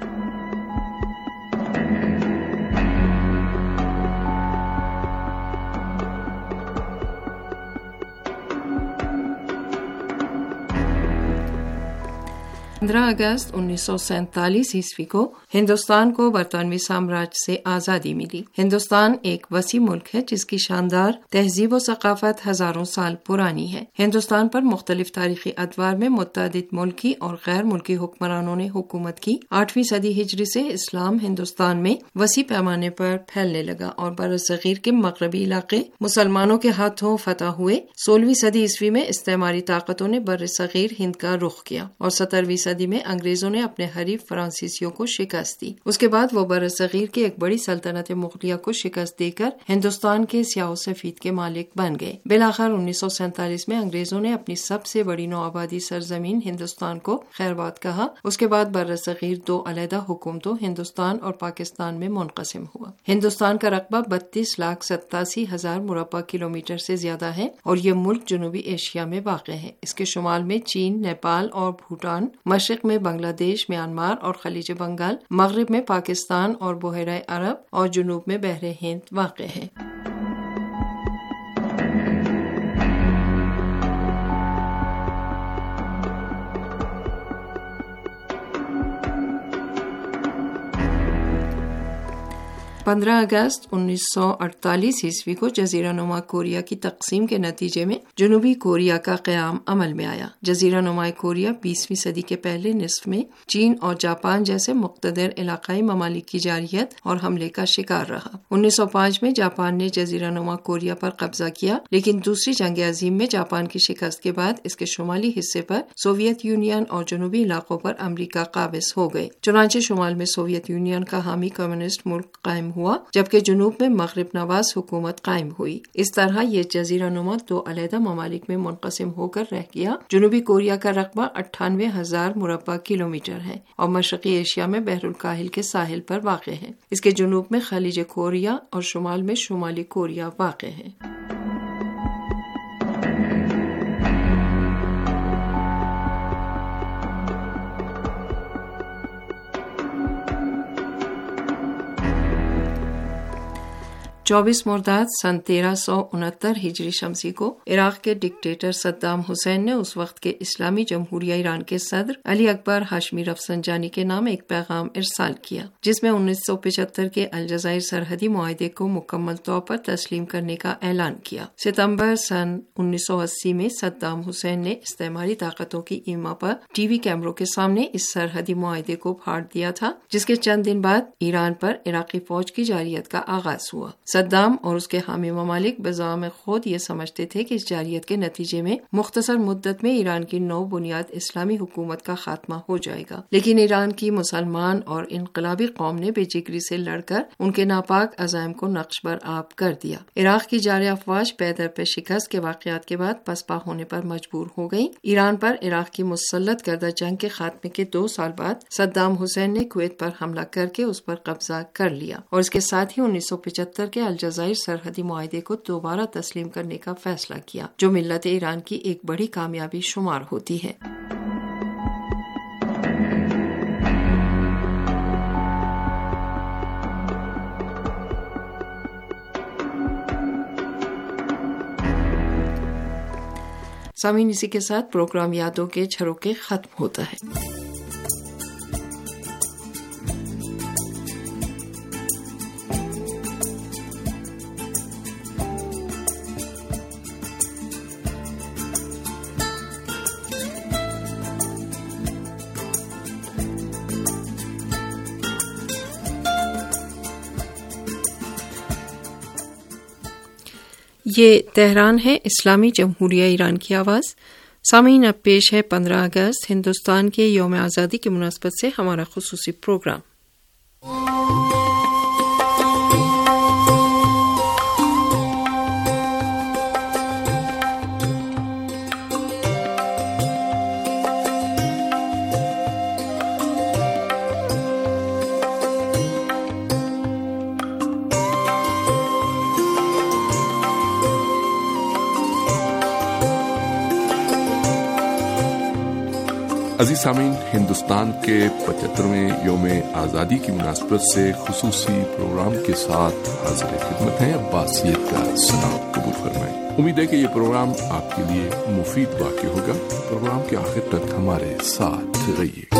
پندرہ اگست 1947 عیسوی کو ہندوستان کو برطانوی سامراج سے آزادی ملی۔ ہندوستان ایک وسیع ملک ہے جس کی شاندار تہذیب و ثقافت ہزاروں سال پرانی ہے۔ ہندوستان پر مختلف تاریخی ادوار میں متعدد ملکی اور غیر ملکی حکمرانوں نے حکومت کی۔ 8ویں صدی ہجری سے اسلام ہندوستان میں وسیع پیمانے پر پھیلنے لگا اور برصغیر کے مغربی علاقے مسلمانوں کے ہاتھوں فتح ہوئے۔ 16ویں صدی عیسوی میں استعماری طاقتوں نے برصغیر ہند کا رخ کیا اور 17ویں صدی میں انگریزوں نے اپنے حریف فرانسیسیوں کو شکست دی۔ اس کے بعد وہ برصغیر کی ایک بڑی سلطنت مغلیہ کو شکست دے کر ہندوستان کے سیاہ و سفید کے مالک بن گئے۔ بالآخر 1947 میں انگریزوں نے اپنی سب سے بڑی نوآبادی سرزمین ہندوستان کو خیرباد کہا۔ اس کے بعد برصغیر دو علیحدہ حکومتوں ہندوستان اور پاکستان میں منقسم ہوا۔ ہندوستان کا رقبہ 32,87,000 مربع کلومیٹر سے زیادہ ہے اور یہ ملک جنوبی ایشیا میں واقع ہے۔ اس کے شمال میں چین، نیپال اور بھوٹان، مشرق میں بنگلہ دیش، میانمار اور خلیج بنگال، مغرب میں پاکستان اور بحیرہ عرب اور جنوب میں بحر ہند واقع ہے۔ پندرہ اگست 1948 عیسوی کو جزیرہ نما کوریا کی تقسیم کے نتیجے میں جنوبی کوریا کا قیام عمل میں آیا۔ جزیرہ نما کوریا 20ویں صدی کے پہلے نصف میں چین اور جاپان جیسے مقتدر علاقائی ممالک کی جارحیت اور حملے کا شکار رہا۔ 1905 میں جاپان نے جزیرہ نما کوریا پر قبضہ کیا، لیکن دوسری جنگ عظیم میں جاپان کی شکست کے بعد اس کے شمالی حصے پر سوویت یونین اور جنوبی علاقوں پر امریکہ قابض ہو گئے۔ چنانچہ شمال میں سوویت یونین کا حامی کمیونسٹ ملک قائم ہوا، جبکہ جنوب میں مغرب نواز حکومت قائم ہوئی۔ اس طرح یہ جزیرہ نما دو علیحدہ ممالک میں منقسم ہو کر رہ گیا۔ جنوبی کوریا کا رقبہ 98,000 مربع کلومیٹر ہے اور مشرقی ایشیا میں بحر الکاہل کے ساحل پر واقع ہے۔ اس کے جنوب میں خلیج کوریا اور شمال میں شمالی کوریا واقع ہے۔ چوبیس مرداد سن 1369 ہجری شمسی کو عراق کے ڈکٹیٹر صدام حسین نے اس وقت کے اسلامی جمہوریہ ایران کے صدر علی اکبر ہاشمی رفسنجانی کے نام ایک پیغام ارسال کیا، جس میں 1975 کے الجزائر سرحدی معاہدے کو مکمل طور پر تسلیم کرنے کا اعلان کیا۔ ستمبر سن 1980 میں صدام حسین نے استعماری طاقتوں کی ایما پر ٹی وی کیمروں کے سامنے اس سرحدی معاہدے کو پھاڑ دیا تھا، جس کے چند دن بعد ایران پر عراقی فوج کی جارحیت کا آغاز ہوا۔ صدام اور اس کے حامی ممالک بزعم خود یہ سمجھتے تھے کہ اس جارحیت کے نتیجے میں مختصر مدت میں ایران کی نو بنیاد اسلامی حکومت کا خاتمہ ہو جائے گا، لیکن ایران کی مسلمان اور انقلابی قوم نے بے جگری سے لڑ کر ان کے ناپاک عزائم کو نقش بر آب کر دیا۔ عراق کی جارح افواج پے در پے شکست کے واقعات کے بعد پسپا ہونے پر مجبور ہو گئیں۔ ایران پر عراق کی مسلط کردہ جنگ کے خاتمے کے 2 سال بعد صدام حسین نے کویت پر حملہ کر کے اس پر قبضہ کر لیا اور اس کے ساتھ ہی 1975 کے الجزائر سرحدی معاہدے کو دوبارہ تسلیم کرنے کا فیصلہ کیا، جو ملت ایران کی ایک بڑی کامیابی شمار ہوتی ہے۔ سامعین، اسی کے ساتھ پروگرام یادوں کے جھروکے ختم ہوتا ہے۔ یہ تہران ہے، اسلامی جمہوریہ ایران کی آواز۔ سامعین، اب پیش ہے 15 اگست ہندوستان کے یوم آزادی کی مناسبت سے ہمارا خصوصی پروگرام۔ عزیز سامعین، ہندوستان کے 75ویں یوم آزادی کی مناسبت سے خصوصی پروگرام کے ساتھ حاضر خدمت ہیں۔ عباس سید کا سلام قبول فرمائیں۔ امید ہے کہ یہ پروگرام آپ کے لیے مفید واقع ہوگا۔ پروگرام کے آخر تک ہمارے ساتھ رہیے۔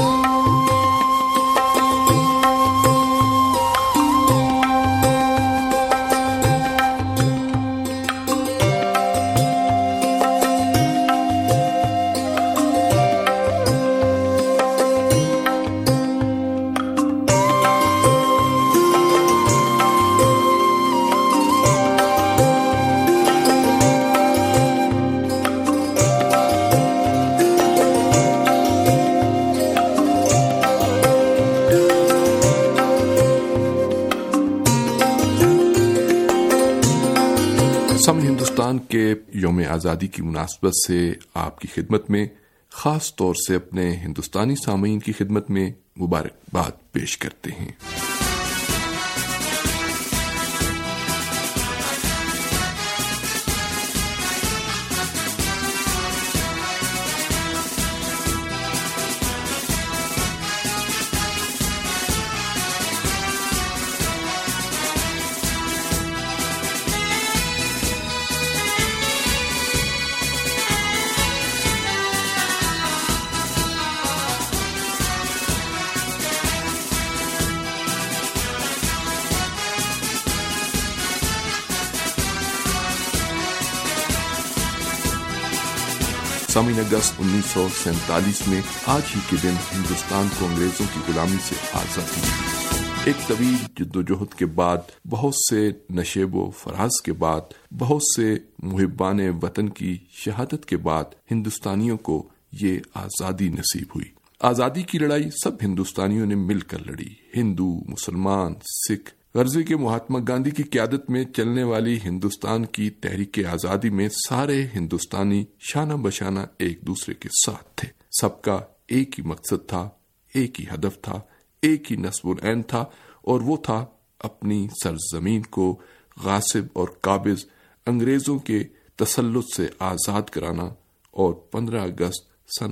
ہندوستان کے یوم آزادی کی مناسبت سے آپ کی خدمت میں، خاص طور سے اپنے ہندوستانی سامعین کی خدمت میں مبارکباد پیش کرتے ہیں۔ سامعین، اگست 1947 میں آج ہی کے دن ہندوستان کو انگریزوں کی غلامی سے آزادی ملی۔ ایک طویل جدوجہد کے بعد، بہت سے نشیب و فراز کے بعد، بہت سے محبان وطن کی شہادت کے بعد ہندوستانیوں کو یہ آزادی نصیب ہوئی۔ آزادی کی لڑائی سب ہندوستانیوں نے مل کر لڑی۔ ہندو، مسلمان، سکھ۔ غرضے کے مہاتما گاندھی کی قیادت میں چلنے والی ہندوستان کی تحریک آزادی میں سارے ہندوستانی شانہ بشانہ ایک دوسرے کے ساتھ تھے۔ سب کا ایک ہی مقصد تھا، ایک ہی ہدف تھا، ایک ہی نصب العین تھا، اور وہ تھا اپنی سرزمین کو غاصب اور قابض انگریزوں کے تسلط سے آزاد کرانا۔ اور 15 اگست سن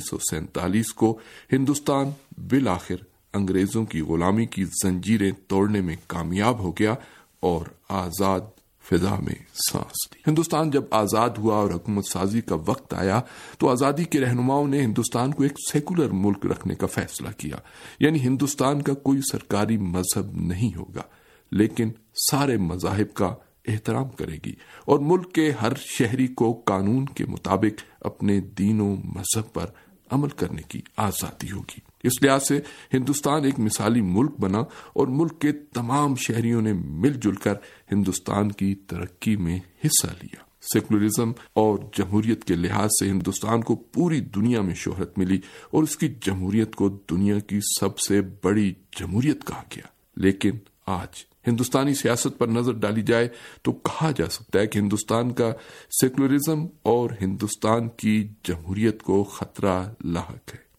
1947 کو ہندوستان بالآخر انگریزوں کی غلامی کی زنجیریں توڑنے میں کامیاب ہو گیا اور آزاد فضا میں سانس لی۔ ہندوستان جب آزاد ہوا اور حکومت سازی کا وقت آیا تو آزادی کے رہنماؤں نے ہندوستان کو ایک سیکولر ملک رکھنے کا فیصلہ کیا، یعنی ہندوستان کا کوئی سرکاری مذہب نہیں ہوگا، لیکن سارے مذاہب کا احترام کرے گی، اور ملک کے ہر شہری کو قانون کے مطابق اپنے دین و مذہب پر عمل کرنے کی آزادی ہوگی۔ اس لحاظ سے ہندوستان ایک مثالی ملک بنا، اور ملک کے تمام شہریوں نے مل جل کر ہندوستان کی ترقی میں حصہ لیا۔ سیکولرزم اور جمہوریت کے لحاظ سے ہندوستان کو پوری دنیا میں شہرت ملی، اور اس کی جمہوریت کو دنیا کی سب سے بڑی جمہوریت کہا گیا۔ لیکن آج ہندوستانی سیاست پر نظر ڈالی جائے تو کہا جا سکتا ہے کہ ہندوستان کا سیکولرزم اور ہندوستان کی جمہوریت کو خطرہ لاحق ہے۔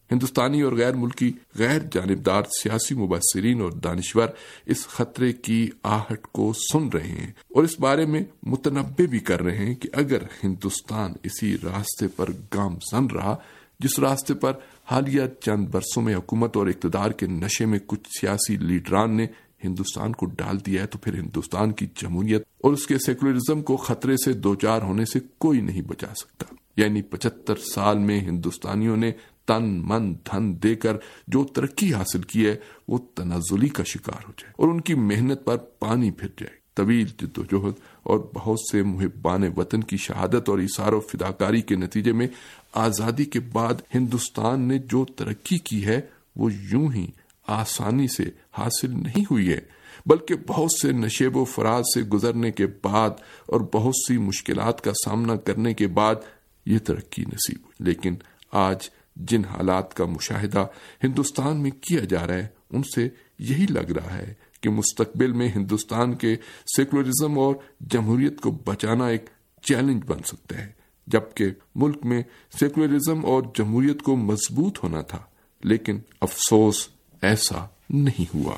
ہندوستانی اور غیر ملکی غیر جانبدار سیاسی مبصرین اور دانشور اس خطرے کی آہٹ کو سن رہے ہیں اور اس بارے میں متنبع بھی کر رہے ہیں کہ اگر ہندوستان اسی راستے پر گامزن رہا جس راستے پر حالیہ چند برسوں میں حکومت اور اقتدار کے نشے میں کچھ سیاسی لیڈران نے ہندوستان کو ڈال دیا ہے، تو پھر ہندوستان کی جمہوریت اور اس کے سیکولرزم کو خطرے سے دوچار ہونے سے کوئی نہیں بچا سکتا۔ یعنی 75 سال میں ہندوستانیوں نے تن من دھن دے کر جو ترقی حاصل کی ہے وہ تنزلی کا شکار ہو جائے اور ان کی محنت پر پانی پھر جائے۔ طویل جدوجہد اور بہت سے محبان وطن کی شہادت اور ایثار و فداکاری کے نتیجے میں آزادی کے بعد ہندوستان نے جو ترقی کی ہے وہ یوں ہی آسانی سے حاصل نہیں ہوئی ہے، بلکہ بہت سے نشیب و فراز سے گزرنے کے بعد اور بہت سی مشکلات کا سامنا کرنے کے بعد یہ ترقی نصیب ہوئی۔ لیکن آج جن حالات کا مشاہدہ ہندوستان میں کیا جا رہا ہے ان سے یہی لگ رہا ہے کہ مستقبل میں ہندوستان کے سیکولرزم اور جمہوریت کو بچانا ایک چیلنج بن سکتا ہے، جبکہ ملک میں سیکولرزم اور جمہوریت کو مضبوط ہونا تھا، لیکن افسوس ایسا نہیں ہوا۔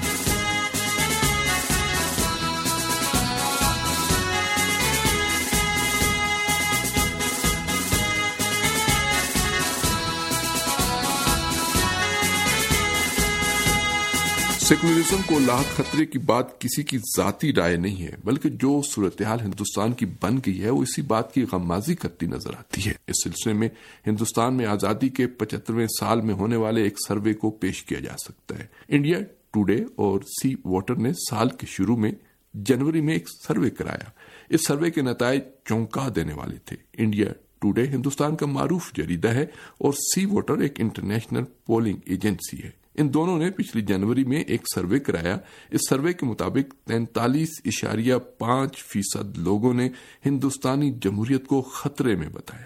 سیکولرزم کو لاحق خطرے کی بات کسی کی ذاتی رائے نہیں ہے، بلکہ جو صورتحال ہندوستان کی بن گئی ہے وہ اسی بات کی غمازی کرتی نظر آتی ہے۔ اس سلسلے میں ہندوستان میں آزادی کے 75ویں سال میں ہونے والے ایک سروے کو پیش کیا جا سکتا ہے۔ انڈیا ٹوڈے اور سی واٹر نے سال کے شروع میں جنوری میں ایک سروے کرایا۔ اس سروے کے نتائج چونکا دینے والے تھے۔ انڈیا ٹوڈے ہندوستان کا معروف جریدہ ہے اور سی واٹر ایک انٹرنیشنل پولنگ ایجنسی ہے۔ ان دونوں نے پچھلی جنوری میں ایک سروے کرایا۔ اس سروے کے مطابق 43.5% لوگوں نے ہندوستانی جمہوریت کو خطرے میں بتایا۔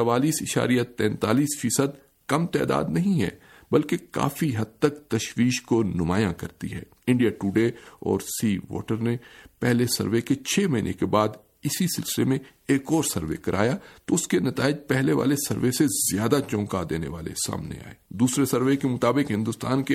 44.43% کم تعداد نہیں ہے، بلکہ کافی حد تک تشویش کو نمایاں کرتی ہے۔ انڈیا ٹوڈے اور سی واٹر نے پہلے سروے کے 6 مہینے کے بعد اسی سلسلے میں ایک اور سروے کرایا تو اس کے نتائج پہلے والے سروے سے زیادہ چونکا دینے والے سامنے آئے۔ دوسرے سروے کے مطابق ہندوستان کے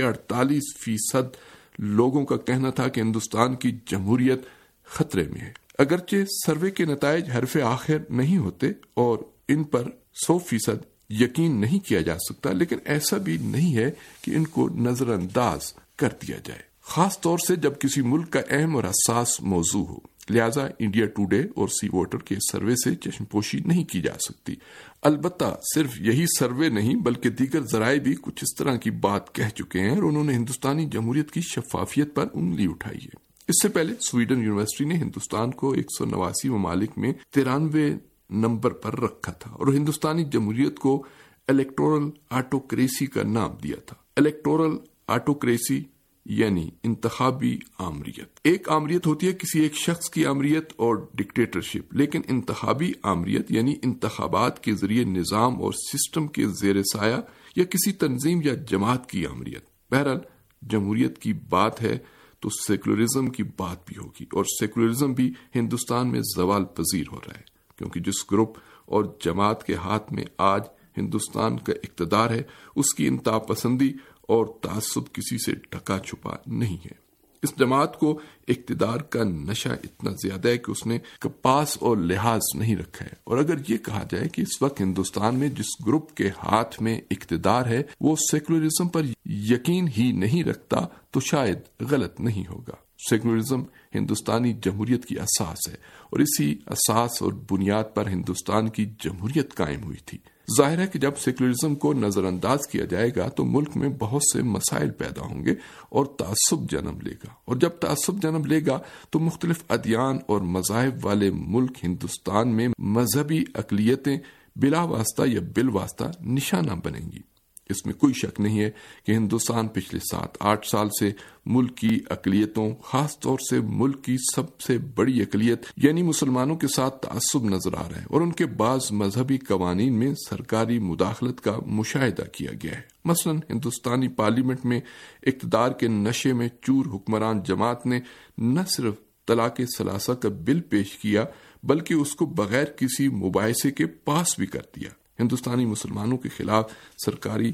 48% لوگوں کا کہنا تھا کہ ہندوستان کی جمہوریت خطرے میں ہے۔ اگرچہ سروے کے نتائج حرف آخر نہیں ہوتے اور ان پر 100% یقین نہیں کیا جا سکتا، لیکن ایسا بھی نہیں ہے کہ ان کو نظر انداز کر دیا جائے، خاص طور سے جب کسی ملک کا اہم اور حساس موضوع ہو۔ لہذا انڈیا ٹوڈے اور سی واٹر کے سروے سے چشم پوشی نہیں کی جا سکتی۔ البتہ صرف یہی سروے نہیں بلکہ دیگر ذرائع بھی کچھ اس طرح کی بات کہہ چکے ہیں اور انہوں نے ہندوستانی جمہوریت کی شفافیت پر انگلی اٹھائی ہے۔ اس سے پہلے سویڈن یونیورسٹی نے ہندوستان کو 189 ممالک میں 93 نمبر پر رکھا تھا اور ہندوستانی جمہوریت کو الیکٹورل آٹوکریسی کا نام دیا تھا۔ الیکٹورل آٹوکریسی یعنی انتخابی آمریت۔ ایک آمریت ہوتی ہے کسی ایک شخص کی آمریت اور ڈکٹیٹرشپ، لیکن انتخابی آمریت یعنی انتخابات کے ذریعے نظام اور سسٹم کے زیر سایہ یا کسی تنظیم یا جماعت کی آمریت۔ بہرحال جمہوریت کی بات ہے تو سیکولرزم کی بات بھی ہوگی، اور سیکولرزم بھی ہندوستان میں زوال پذیر ہو رہا ہے، کیونکہ جس گروپ اور جماعت کے ہاتھ میں آج ہندوستان کا اقتدار ہے اس کی انتہا پسندی اور تعصب کسی سے ڈھکا چھپا نہیں ہے۔ اس جماعت کو اقتدار کا نشہ اتنا زیادہ ہے کہ اس نے کپاس اور لحاظ نہیں رکھا ہے، اور اگر یہ کہا جائے کہ اس وقت ہندوستان میں جس گروپ کے ہاتھ میں اقتدار ہے وہ سیکولرزم پر یقین ہی نہیں رکھتا تو شاید غلط نہیں ہوگا۔ سیکولرزم ہندوستانی جمہوریت کی اساس ہے اور اسی اساس اور بنیاد پر ہندوستان کی جمہوریت قائم ہوئی تھی۔ ظاہر ہے کہ جب سیکولرزم کو نظر انداز کیا جائے گا تو ملک میں بہت سے مسائل پیدا ہوں گے اور تعصب جنم لے گا، اور جب تعصب جنم لے گا تو مختلف ادیان اور مذاہب والے ملک ہندوستان میں مذہبی اقلیتیں بلا واسطہ یا بالواسطہ نشانہ بنیں گی۔ اس میں کوئی شک نہیں ہے کہ ہندوستان پچھلے 7-8 سال سے ملک کی اقلیتوں، خاص طور سے ملک کی سب سے بڑی اقلیت یعنی مسلمانوں کے ساتھ تعصب نظر آ رہا ہے، اور ان کے بعض مذہبی قوانین میں سرکاری مداخلت کا مشاہدہ کیا گیا ہے۔ مثلا ہندوستانی پارلیمنٹ میں اقتدار کے نشے میں چور حکمران جماعت نے نہ صرف طلاق ثلاثہ کا بل پیش کیا بلکہ اس کو بغیر کسی مباحثے کے پاس بھی کر دیا۔ ہندوستانی مسلمانوں کے خلاف سرکاری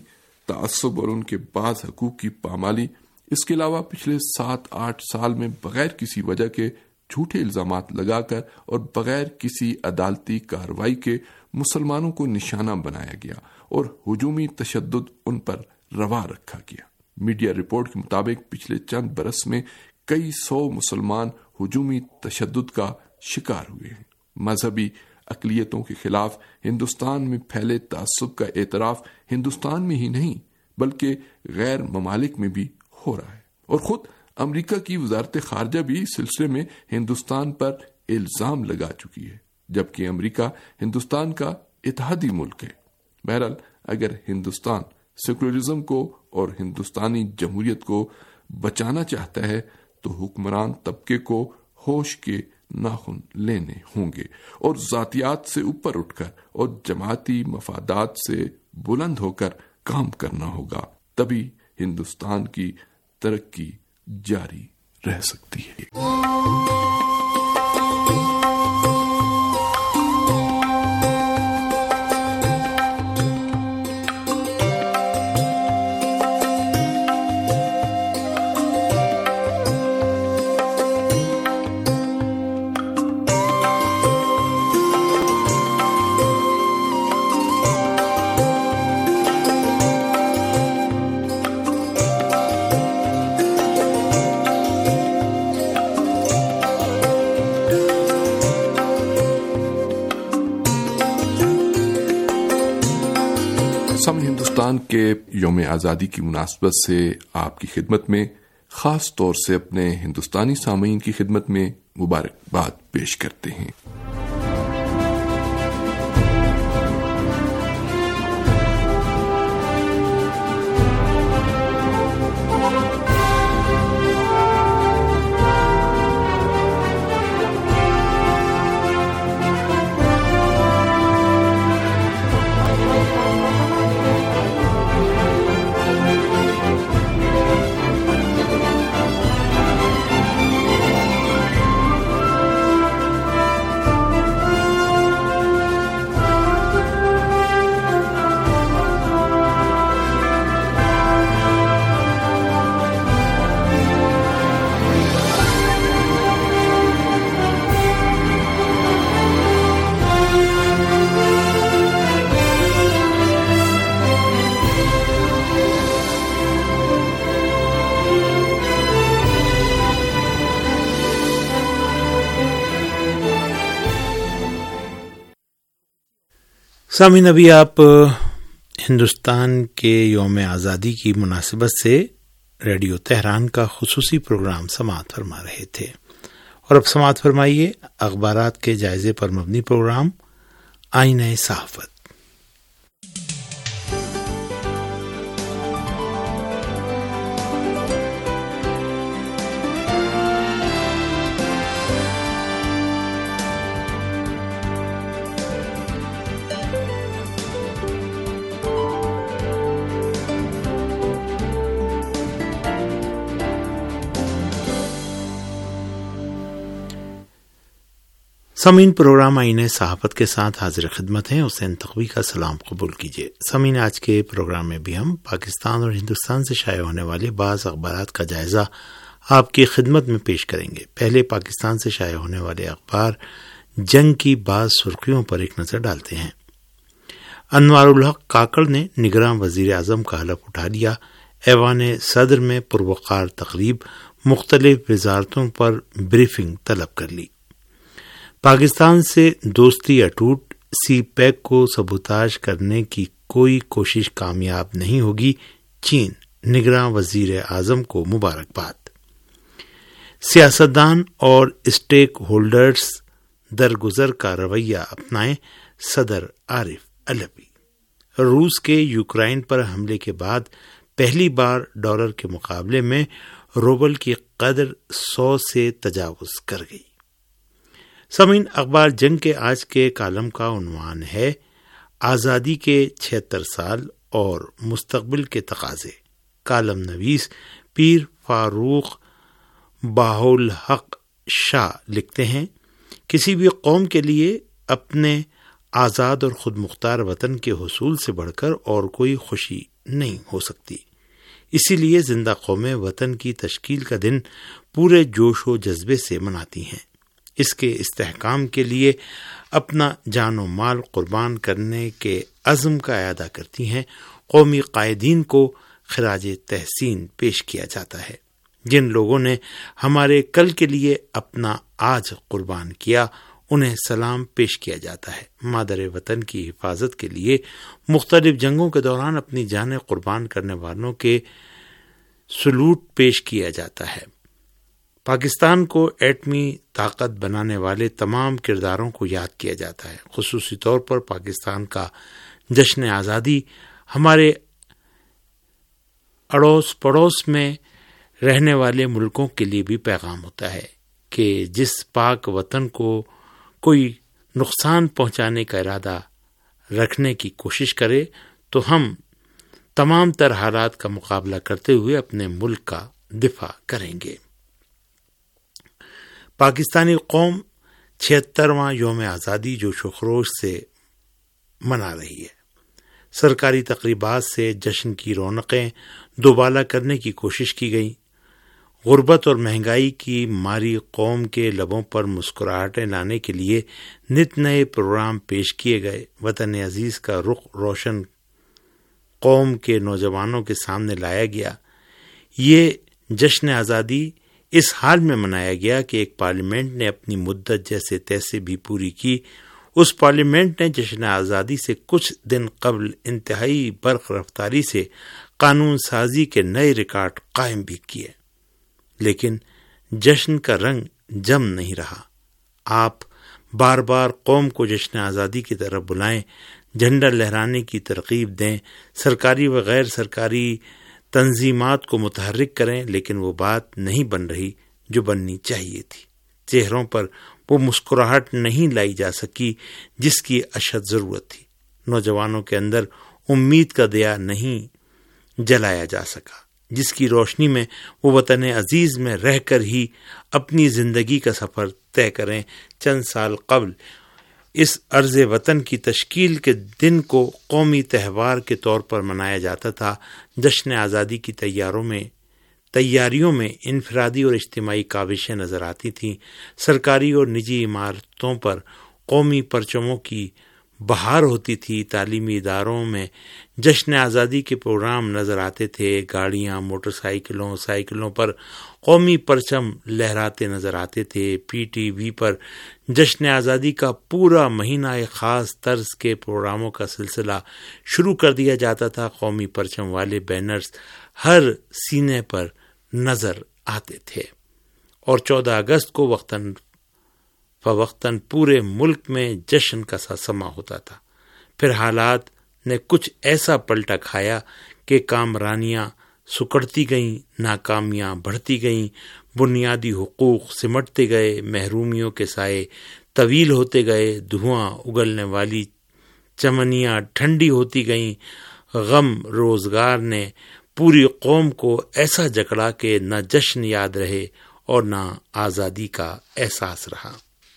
تعصب اور ان کے بعض حقوق کی پامالی، اس کے علاوہ پچھلے 7-8 سال میں بغیر کسی وجہ کے جھوٹے الزامات لگا کر اور بغیر کسی عدالتی کارروائی کے مسلمانوں کو نشانہ بنایا گیا اور ہجومی تشدد ان پر روا رکھا گیا۔ میڈیا رپورٹ کے مطابق پچھلے چند برس میں کئی 100 مسلمان ہجومی تشدد کا شکار ہوئے ہیں۔ مذہبی اقلیتوں کے خلاف ہندوستان میں پھیلے تعصب کا اعتراف ہندوستان میں ہی نہیں بلکہ غیر ممالک میں بھی ہو رہا ہے، اور خود امریکہ کی وزارت خارجہ بھی اس سلسلے میں ہندوستان پر الزام لگا چکی ہے، جبکہ امریکہ ہندوستان کا اتحادی ملک ہے۔ بہرحال اگر ہندوستان سیکولرزم کو اور ہندوستانی جمہوریت کو بچانا چاہتا ہے تو حکمران طبقے کو ہوش کے ناخن لینے ہوں گے اور ذاتیات سے اوپر اٹھ کر اور جماعتی مفادات سے بلند ہو کر کام کرنا ہوگا، تبھی ہندوستان کی ترقی جاری رہ سکتی ہے۔ ہندوستان کے یوم آزادی کی مناسبت سے آپ کی خدمت میں خاص طور سے اپنے ہندوستانی سامعین کی خدمت میں مبارکباد پیش کرتے ہیں۔ سامعین، ابھی آپ ہندوستان کے یوم آزادی کی مناسبت سے ریڈیو تہران کا خصوصی پروگرام سماعت فرما رہے تھے، اور اب سماعت فرمائیے اخبارات کے جائزے پر مبنی پروگرام آئینہ صحافت۔ سامعین، پروگرام آئینہ صحافت کے ساتھ حاضر خدمت ہیں، حسین تقوی کا سلام قبول کیجیے۔ سامعین، آج کے پروگرام میں بھی ہم پاکستان اور ہندوستان سے شائع ہونے والے بعض اخبارات کا جائزہ آپ کی خدمت میں پیش کریں گے۔ پہلے پاکستان سے شائع ہونے والے اخبار جنگ کی بعض سرخیوں پر ایک نظر ڈالتے ہیں۔ انوار الحق کاکڑ نے نگراں وزیر اعظم کا حلف اٹھا لیا، ایوان صدر میں پروقار تقریب، مختلف وزارتوں پر بریفنگ طلب کر لی۔ پاکستان سے دوستی اٹوٹ، سی پیک کو سبوتاژ کرنے کی کوئی کوشش کامیاب نہیں ہوگی، چین نگراں وزیر اعظم کو مبارکباد۔ سیاستدان اور اسٹیک ہولڈرز درگزر کا رویہ اپنائیں، صدر عارف علوی۔ روس کے یوکرائن پر حملے کے بعد پہلی بار ڈالر کے مقابلے میں روبل کی قدر 100 سے تجاوز کر گئی۔ سامعین، اخبار جنگ کے آج کے کالم کا عنوان ہے آزادی کے 76 سال اور مستقبل کے تقاضے۔ کالم نویس پیر فاروق باہالحق شاہ لکھتے ہیں، کسی بھی قوم کے لیے اپنے آزاد اور خود مختار وطن کے حصول سے بڑھ کر اور کوئی خوشی نہیں ہو سکتی۔ اسی لیے زندہ قومیں وطن کی تشکیل کا دن پورے جوش و جذبے سے مناتی ہیں، اس کے استحکام کے لیے اپنا جان و مال قربان کرنے کے عزم کا اعادہ کرتی ہیں۔ قومی قائدین کو خراج تحسین پیش کیا جاتا ہے۔ جن لوگوں نے ہمارے کل کے لیے اپنا آج قربان کیا، انہیں سلام پیش کیا جاتا ہے۔ مادر وطن کی حفاظت کے لیے مختلف جنگوں کے دوران اپنی جانیں قربان کرنے والوں کے سلوٹ پیش کیا جاتا ہے۔ پاکستان کو ایٹمی طاقت بنانے والے تمام کرداروں کو یاد کیا جاتا ہے۔ خصوصی طور پر پاکستان کا جشن آزادی ہمارے اڑوس پڑوس میں رہنے والے ملکوں کے لیے بھی پیغام ہوتا ہے کہ جس پاک وطن کو کوئی نقصان پہنچانے کا ارادہ رکھنے کی کوشش کرے تو ہم تمام تر حالات کا مقابلہ کرتے ہوئے اپنے ملک کا دفاع کریں گے۔ پاکستانی قوم 76واں یوم آزادی جوش و خروش سے منا رہی ہے۔ سرکاری تقریبات سے جشن کی رونقیں دوبالا کرنے کی کوشش کی گئی۔ غربت اور مہنگائی کی ماری قوم کے لبوں پر مسکراہٹیں لانے کے لیے نت نئے پروگرام پیش کیے گئے۔ وطن عزیز کا رخ روشن قوم کے نوجوانوں کے سامنے لایا گیا۔ یہ جشن آزادی اس حال میں منایا گیا کہ ایک پارلیمنٹ نے اپنی مدت جیسے تیسے بھی پوری کی۔ اس پارلیمنٹ نے جشن آزادی سے کچھ دن قبل انتہائی برق رفتاری سے قانون سازی کے نئے ریکارڈ قائم بھی کیے، لیکن جشن کا رنگ جم نہیں رہا۔ آپ بار بار قوم کو جشن آزادی کی طرف بلائیں، جھنڈا لہرانے کی ترغیب دیں، سرکاری و غیر سرکاری تنظیمات کو متحرک کریں، لیکن وہ بات نہیں بن رہی جو بننی چاہیے تھی۔ چہروں پر وہ مسکراہٹ نہیں لائی جا سکی جس کی اشد ضرورت تھی۔ نوجوانوں کے اندر امید کا دیا نہیں جلایا جا سکا، جس کی روشنی میں وہ وطن عزیز میں رہ کر ہی اپنی زندگی کا سفر طے کریں۔ چند سال قبل اس عرض وطن کی تشکیل کے دن کو قومی تہوار کے طور پر منایا جاتا تھا۔ جشن آزادی کی تیاریوں میں انفرادی اور اجتماعی کاوشیں نظر آتی تھیں۔ سرکاری اور نجی عمارتوں پر قومی پرچموں کی بہار ہوتی تھی۔ تعلیمی اداروں میں جشن آزادی کے پروگرام نظر آتے تھے۔ گاڑیاں، موٹر سائیکلوں پر قومی پرچم لہراتے نظر آتے تھے۔ پی ٹی وی پر جشن آزادی کا پورا مہینہ ایک خاص طرز کے پروگراموں کا سلسلہ شروع کر دیا جاتا تھا۔ قومی پرچم والے بینرز ہر سینے پر نظر آتے تھے اور 14 اگست کو وقتاً فوقتاً پورے ملک میں جشن کا سا سما ہوتا تھا۔ پھر حالات نے کچھ ایسا پلٹا کھایا کہ کامرانیاں سکڑتی گئیں، ناکامیاں بڑھتی گئیں، بنیادی حقوق سمٹتے گئے، محرومیوں کے سائے طویل ہوتے گئے، دھواں اگلنے والی چمنیاں ٹھنڈی ہوتی گئیں۔ غم روزگار نے پوری قوم کو ایسا جکڑا کہ نہ جشن یاد رہے اور نہ آزادی کا احساس رہا۔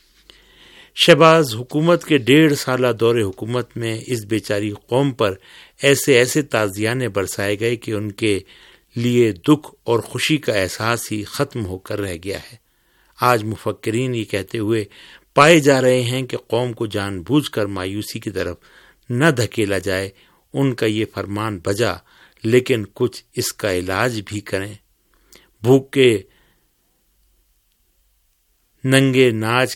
شہباز حکومت کے 1.5 سالہ دور حکومت میں اس بیچاری قوم پر ایسے تعزیانے برسائے گئے کہ ان کے لیے دکھ اور خوشی کا احساس ہی ختم ہو کر رہ گیا ہے۔ آج مفکرین یہ کہتے ہوئے پائے جا رہے ہیں کہ قوم کو جان بوجھ کر مایوسی کی طرف نہ دھکیلا جائے۔ ان کا یہ فرمان بجا، لیکن کچھ اس کا علاج بھی کریں۔ بھوک کے ننگے ناچ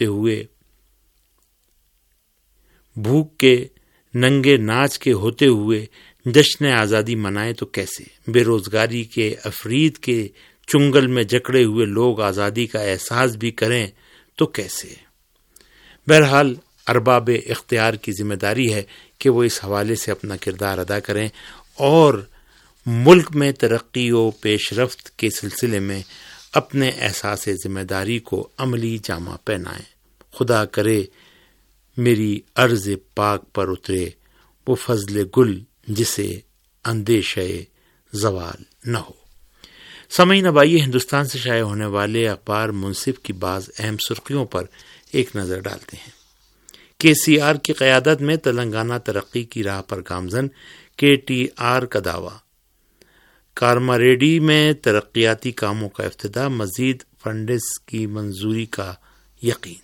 کے ہوتے ہوئے جشن آزادی منائیں تو کیسے؟ بے روزگاری کے افرید کے چنگل میں جکڑے ہوئے لوگ آزادی کا احساس بھی کریں تو کیسے؟ بہرحال ارباب اختیار کی ذمہ داری ہے کہ وہ اس حوالے سے اپنا کردار ادا کریں اور ملک میں ترقی و پیش رفت کے سلسلے میں اپنے احساس ذمہ داری کو عملی جامہ پہنائیں۔ خدا کرے میری عرض پاک پر اترے وہ فضل گل جسے اندیشہ زوال نہ ہو۔ سامعین، اب آئیے ہندوستان سے شائع ہونے والے اخبار منصف کی بعض اہم سرخیوں پر ایک نظر ڈالتے ہیں۔ KCR کی قیادت میں تلنگانہ ترقی کی راہ پر گامزن، KTR کا دعویٰ، کارماریڈی میں ترقیاتی کاموں کا افتتاح، مزید فنڈز کی منظوری کا یقین۔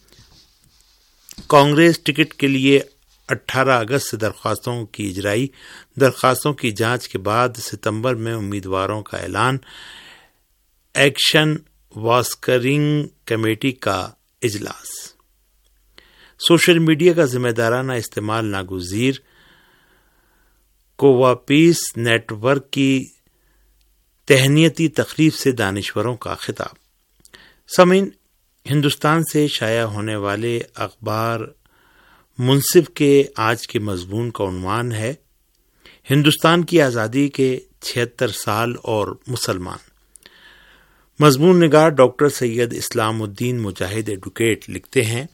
کانگریس ٹکٹ کے لیے 18 اگست سے درخواستوں کی اجرائی، درخواستوں کی جانچ کے بعد ستمبر میں امیدواروں کا اعلان، ایکشن واسکرنگ کمیٹی کا اجلاس۔ سوشل میڈیا کا ذمہ دارانہ استعمال ناگزیر، کووا پیس نیٹ ورک کی تہنیتی تقریب سے دانشوروں کا خطاب۔ سامعین، ہندوستان سے شائع ہونے والے اخبار منصف کے آج کے مضمون کا عنوان ہے ہندوستان کی آزادی کے 76 سال اور مسلمان۔ مضمون نگار ڈاکٹر سید اسلام الدین مجاہد ایڈوکیٹ لکھتے ہیں،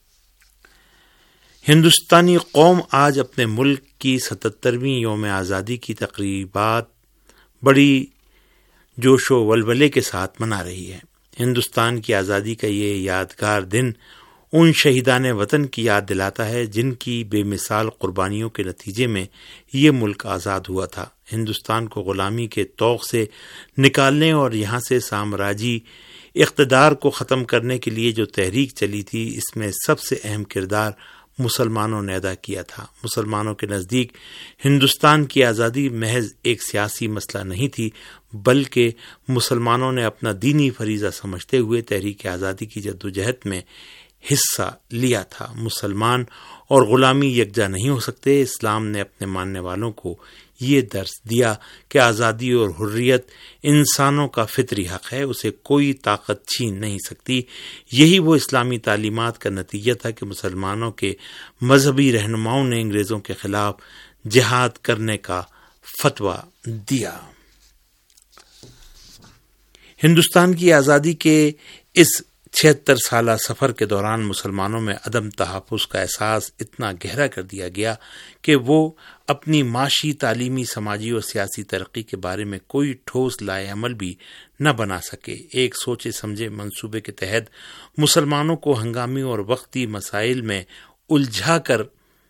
ہندوستانی قوم آج اپنے ملک کی 77ویں یوم آزادی کی تقریبات بڑی جوش و ولولے کے ساتھ منا رہی ہے۔ ہندوستان کی آزادی کا یہ یادگار دن ان شہیدان وطن کی یاد دلاتا ہے جن کی بے مثال قربانیوں کے نتیجے میں یہ ملک آزاد ہوا تھا۔ ہندوستان کو غلامی کے طوق سے نکالنے اور یہاں سے سامراجی اقتدار کو ختم کرنے کے لیے جو تحریک چلی تھی، اس میں سب سے اہم کردار مسلمانوں نے ادا کیا تھا۔ مسلمانوں کے نزدیک ہندوستان کی آزادی محض ایک سیاسی مسئلہ نہیں تھی، بلکہ مسلمانوں نے اپنا دینی فریضہ سمجھتے ہوئے تحریک آزادی کی جدوجہد میں حصہ لیا تھا۔ مسلمان اور غلامی یکجا نہیں ہو سکتے۔ اسلام نے اپنے ماننے والوں کو یہ درس دیا کہ آزادی اور حریت انسانوں کا فطری حق ہے، اسے کوئی طاقت چھین نہیں سکتی۔ یہی وہ اسلامی تعلیمات کا نتیجہ تھا کہ مسلمانوں کے مذہبی رہنماؤں نے انگریزوں کے خلاف جہاد کرنے کا فتویٰ دیا۔ ہندوستان کی آزادی کے اس 76 سالہ سفر کے دوران مسلمانوں میں عدم تحفظ کا احساس اتنا گہرا کر دیا گیا کہ وہ اپنی معاشی، تعلیمی، سماجی اور سیاسی ترقی کے بارے میں کوئی ٹھوس لائحہ عمل بھی نہ بنا سکے۔ ایک سوچے سمجھے منصوبے کے تحت مسلمانوں کو ہنگامی اور وقتی مسائل میں الجھا کر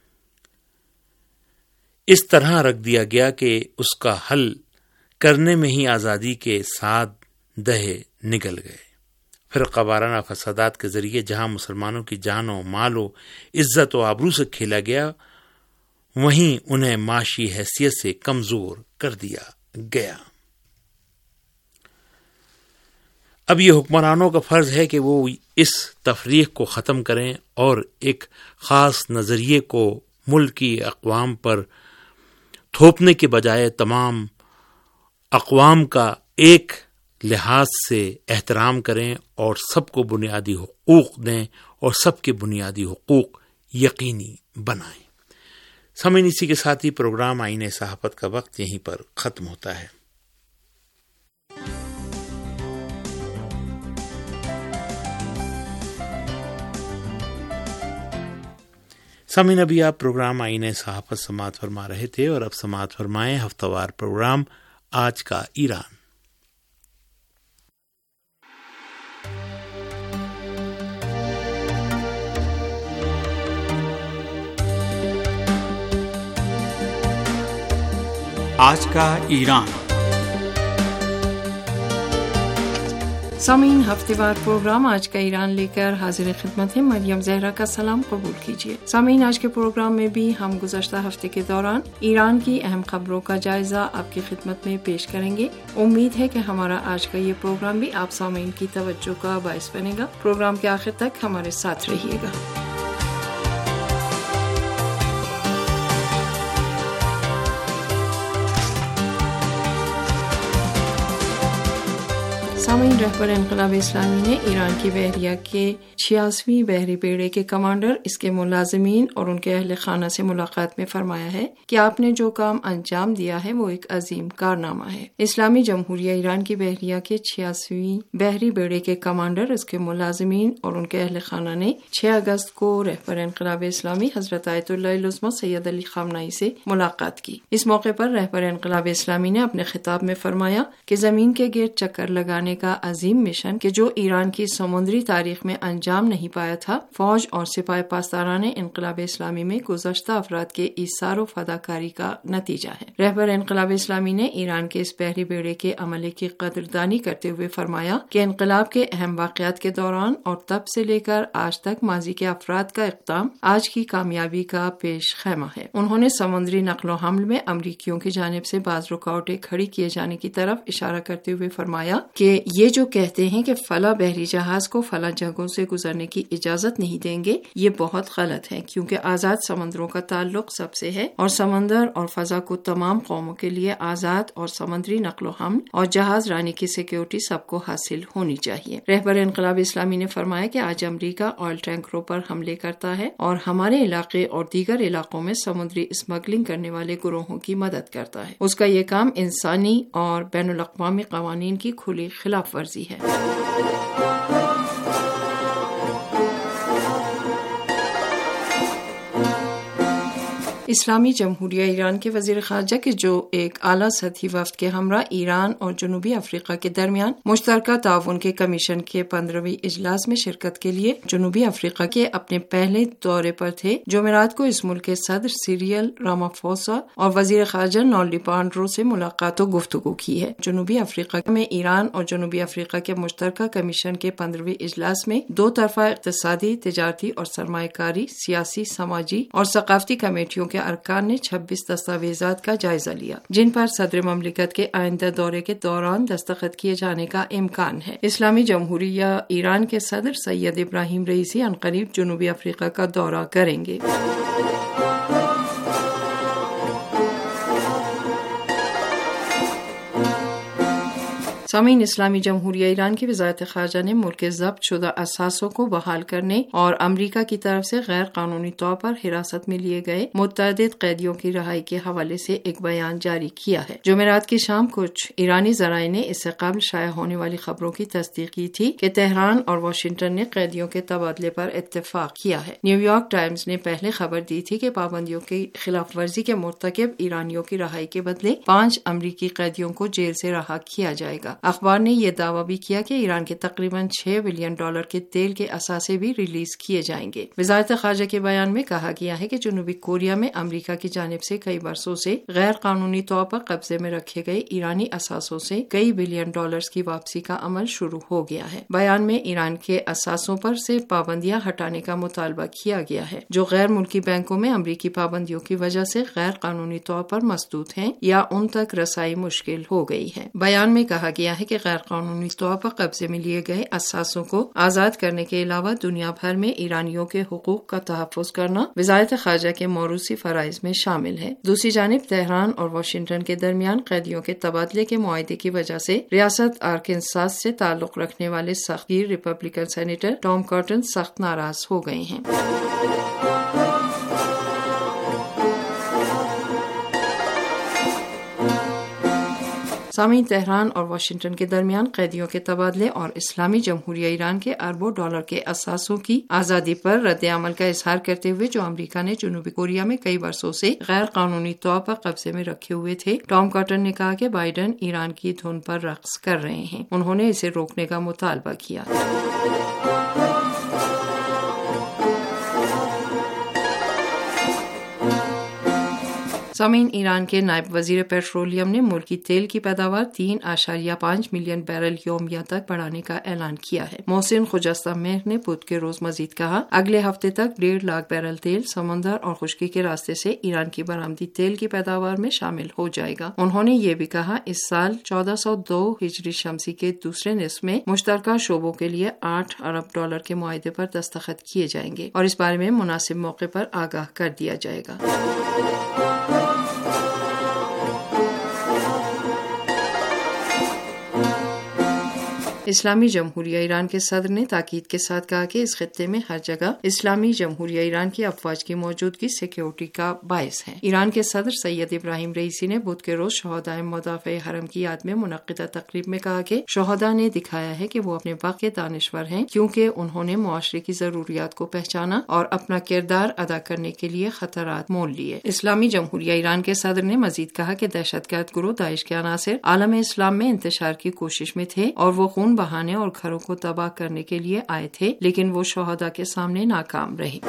اس طرح رکھ دیا گیا کہ اس کا حل کرنے میں ہی آزادی کے 7 دہے نکل گئے۔ فرقہ وارانہ فسادات کے ذریعے جہاں مسلمانوں کی جان و مال و عزت و آبرو سے کھیلا گیا، وہیں انہیں معاشی حیثیت سے کمزور کر دیا گیا۔ اب یہ حکمرانوں کا فرض ہے کہ وہ اس تفریق کو ختم کریں اور ایک خاص نظریے کو ملکی اقوام پر تھوپنے کے بجائے تمام اقوام کا ایک لحاظ سے احترام کریں اور سب کو بنیادی حقوق دیں اور سب کے بنیادی حقوق یقینی بنائیں۔ سامعین، اسی کے ساتھ ہی پروگرام آئین صحافت کا وقت یہیں پر ختم ہوتا ہے۔ سامعین، ابھی آپ پروگرام آئین صحافت سماعت فرما رہے تھے اور اب سماعت فرمائیں ہفتہ وار پروگرام آج کا ایران۔ آج کا ایران۔ سامعین، ہفتے وار پروگرام آج کا ایران لے کر حاضر خدمت ہے۔ مریم زہرا کا سلام قبول کیجیے۔ سامعین، آج کے پروگرام میں بھی ہم گزشتہ ہفتے کے دوران ایران کی اہم خبروں کا جائزہ آپ کی خدمت میں پیش کریں گے۔ امید ہے کہ ہمارا آج کا یہ پروگرام بھی آپ سامعین کی توجہ کا باعث بنے گا۔ پروگرام کے آخر تک ہمارے ساتھ رہیے گا۔ سامعین، رہبر انقلاب اسلامی نے ایران کی بحریہ کے 86ویں بحری بیڑے کے کمانڈر، اس کے ملازمین اور ان کے اہل خانہ سے ملاقات میں فرمایا ہے کہ آپ نے جو کام انجام دیا ہے وہ ایک عظیم کارنامہ ہے۔ اسلامی جمہوریہ ایران کی بحریہ کے 86ویں بحری بیڑے کے کمانڈر، اس کے ملازمین اور ان کے اہل خانہ نے 6 اگست کو رہبر انقلاب اسلامی حضرت آیت اللہ العظمہ سید علی خامنہئی سے ملاقات کی۔ اس موقع پر رہبر انقلاب اسلامی نے اپنے خطاب میں فرمایا کہ زمین کے گرد چکر لگانے کا عظیم مشن کہ جو ایران کی سمندری تاریخ میں انجام نہیں پایا تھا، فوج اور سپاہ پاسداران انقلاب اسلامی میں گزشتہ افراد کے ایثار و فداکاری کا نتیجہ ہے۔ رہبر انقلاب اسلامی نے ایران کے اس بحری بیڑے کے عملے کی قدردانی کرتے ہوئے فرمایا کہ انقلاب کے اہم واقعات کے دوران اور تب سے لے کر آج تک ماضی کے افراد کا اقدام آج کی کامیابی کا پیش خیمہ ہے۔ انہوں نے سمندری نقل و حمل میں امریکیوں کی جانب سے بعض رکاوٹیں کھڑی کیے جانے کی طرف اشارہ کرتے ہوئے فرمایا کہ یہ جو کہتے ہیں کہ فلاں بحری جہاز کو فلاں جگہوں سے گزرنے کی اجازت نہیں دیں گے، یہ بہت غلط ہے، کیونکہ آزاد سمندروں کا تعلق سب سے ہے اور سمندر اور فضا کو تمام قوموں کے لیے آزاد اور سمندری نقل و حمل اور جہاز رانی کی سیکیورٹی سب کو حاصل ہونی چاہیے۔ رہبر انقلاب اسلامی نے فرمایا کہ آج امریکہ آئل ٹینکروں پر حملے کرتا ہے اور ہمارے علاقے اور دیگر علاقوں میں سمندری اسمگلنگ کرنے والے گروہوں کی مدد کرتا ہے۔ اس کا یہ کام انسانی اور بین الاقوامی قوانین کی کھلی خلاف ورزی ہے۔ اسلامی جمہوریہ ایران کے وزیر خارجہ کے جو ایک اعلیٰ سطحی وفد کے ہمراہ ایران اور جنوبی افریقہ کے درمیان مشترکہ تعاون کے کمیشن کے 15ویں اجلاس میں شرکت کے لیے جنوبی افریقہ کے اپنے پہلے دورے پر تھے، جمعرات کو اس ملک کے صدر سیریل رامافوسا اور وزیر خارجہ نالی پانڈرو سے ملاقات و گفتگو کی ہے۔ جنوبی افریقہ میں ایران اور جنوبی افریقہ کے مشترکہ کمیشن کے 15ویں اجلاس میں دو طرفہ اقتصادی، تجارتی اور سرمایہ کاری، سیاسی، سماجی اور ثقافتی کمیٹیوں کے ارکان نے 26 دستاویزات کا جائزہ لیا، جن پر صدر مملکت کے آئندہ دورے کے دوران دستخط کیے جانے کا امکان ہے۔ اسلامی جمہوریہ ایران کے صدر سید ابراہیم رئیسی عنقریب جنوبی افریقہ کا دورہ کریں گے۔ سامعین، اسلامی جمہوریہ ایران کی وزارت خارجہ نے ملک کے ضبط شدہ اثاثوں کو بحال کرنے اور امریکہ کی طرف سے غیر قانونی طور پر حراست میں لیے گئے متعدد قیدیوں کی رہائی کے حوالے سے ایک بیان جاری کیا ہے۔ جمعرات کی شام کچھ ایرانی ذرائع نے اس سے قبل شائع ہونے والی خبروں کی تصدیق کی تھی کہ تہران اور واشنگٹن نے قیدیوں کے تبادلے پر اتفاق کیا ہے۔ نیو یارک ٹائمز نے پہلے خبر دی تھی کہ پابندیوں کی خلاف ورزی کے مرتکب ایرانیوں کی رہائی کے بدلے 5 امریکی قیدیوں کو جیل سے رہا کیا جائے گا۔ اخبار نے یہ دعویٰ بھی کیا کہ ایران کے تقریباً $6 بلین کے تیل کے اثاثے بھی ریلیز کیے جائیں گے۔ وزارت خارجہ کے بیان میں کہا گیا ہے کہ جنوبی کوریا میں امریکہ کی جانب سے کئی برسوں سے غیر قانونی طور پر قبضے میں رکھے گئے ایرانی اثاثوں سے کئی $بلین کی واپسی کا عمل شروع ہو گیا ہے۔ بیان میں ایران کے اثاثوں پر سے پابندیاں ہٹانے کا مطالبہ کیا گیا ہے، جو غیر ملکی بینکوں میں امریکی پابندیوں کی وجہ سے غیر قانونی طور پر مسدود ہیں یا ان تک رسائی مشکل ہو گئی ہے۔ بیان میں کہا گیا ہے کہ غیر قانونی طور پر قبضے میں لیے گئے اثاثوں کو آزاد کرنے کے علاوہ دنیا بھر میں ایرانیوں کے حقوق کا تحفظ کرنا وزارت خارجہ کے موروثی فرائض میں شامل ہے۔ دوسری جانب تہران اور واشنگٹن کے درمیان قیدیوں کے تبادلے کے معاہدے کی وجہ سے ریاست آرکنساس سے تعلق رکھنے والے سخت گیر ریپبلکن سینیٹر ٹام کاٹن سخت ناراض ہو گئے ہیں۔ سامعین، تہران اور واشنگٹن کے درمیان قیدیوں کے تبادلے اور اسلامی جمہوریہ ایران کے اربوں ڈالر کے اثاثوں کی آزادی پر رد عمل کا اظہار کرتے ہوئے جو امریکہ نے جنوبی کوریا میں کئی برسوں سے غیر قانونی طور پر قبضے میں رکھے ہوئے تھے، ٹام کاٹن نے کہا کہ بائیڈن ایران کی دھن پر رقص کر رہے ہیں۔ انہوں نے اسے روکنے کا مطالبہ کیا۔ سامعین، ایران کے نائب وزیر پیٹرولیم نے ملکی تیل کی پیداوار 3.5 ملین بیرل یومیہ تک بڑھانے کا اعلان کیا ہے۔ محسن خجستہ مہر نے بدھ کے روز مزید کہا، اگلے ہفتے تک 1.5 لاکھ بیرل تیل سمندر اور خشکی کے راستے سے ایران کی برآمدی تیل کی پیداوار میں شامل ہو جائے گا۔ انہوں نے یہ بھی کہا، اس سال 1402 ہجری شمسی کے دوسرے نصف میں مشترکہ شعبوں کے لیے $8 ارب کے معاہدے پر دستخط کیے جائیں گے اور اس بارے میں مناسب موقع پر آگاہ کر دیا جائے گا۔ اسلامی جمہوریہ ایران کے صدر نے تاکید کے ساتھ کہا کہ اس خطے میں ہر جگہ اسلامی جمہوریہ ایران کی افواج کی موجودگی سیکیورٹی کا باعث ہے۔ ایران کے صدر سید ابراہیم رئیسی نے بدھ کے روز شہدائے مدافع حرم کی یاد میں منعقدہ تقریب میں کہا کہ شہداء نے دکھایا ہے کہ وہ اپنے وقت کے دانشور ہیں، کیونکہ انہوں نے معاشرے کی ضروریات کو پہچانا اور اپنا کردار ادا کرنے کے لیے خطرات مول لیے۔ اسلامی جمہوریہ ایران کے صدر نے مزید کہا کہ دہشت گرد گروہ داعش کے عناصر عالم اسلام میں انتشار کی کوشش میں تھے اور وہ خون بہانے اور گھروں کو تباہ کرنے کے لیے آئے تھے، لیکن وہ شہداء کے سامنے ناکام رہے۔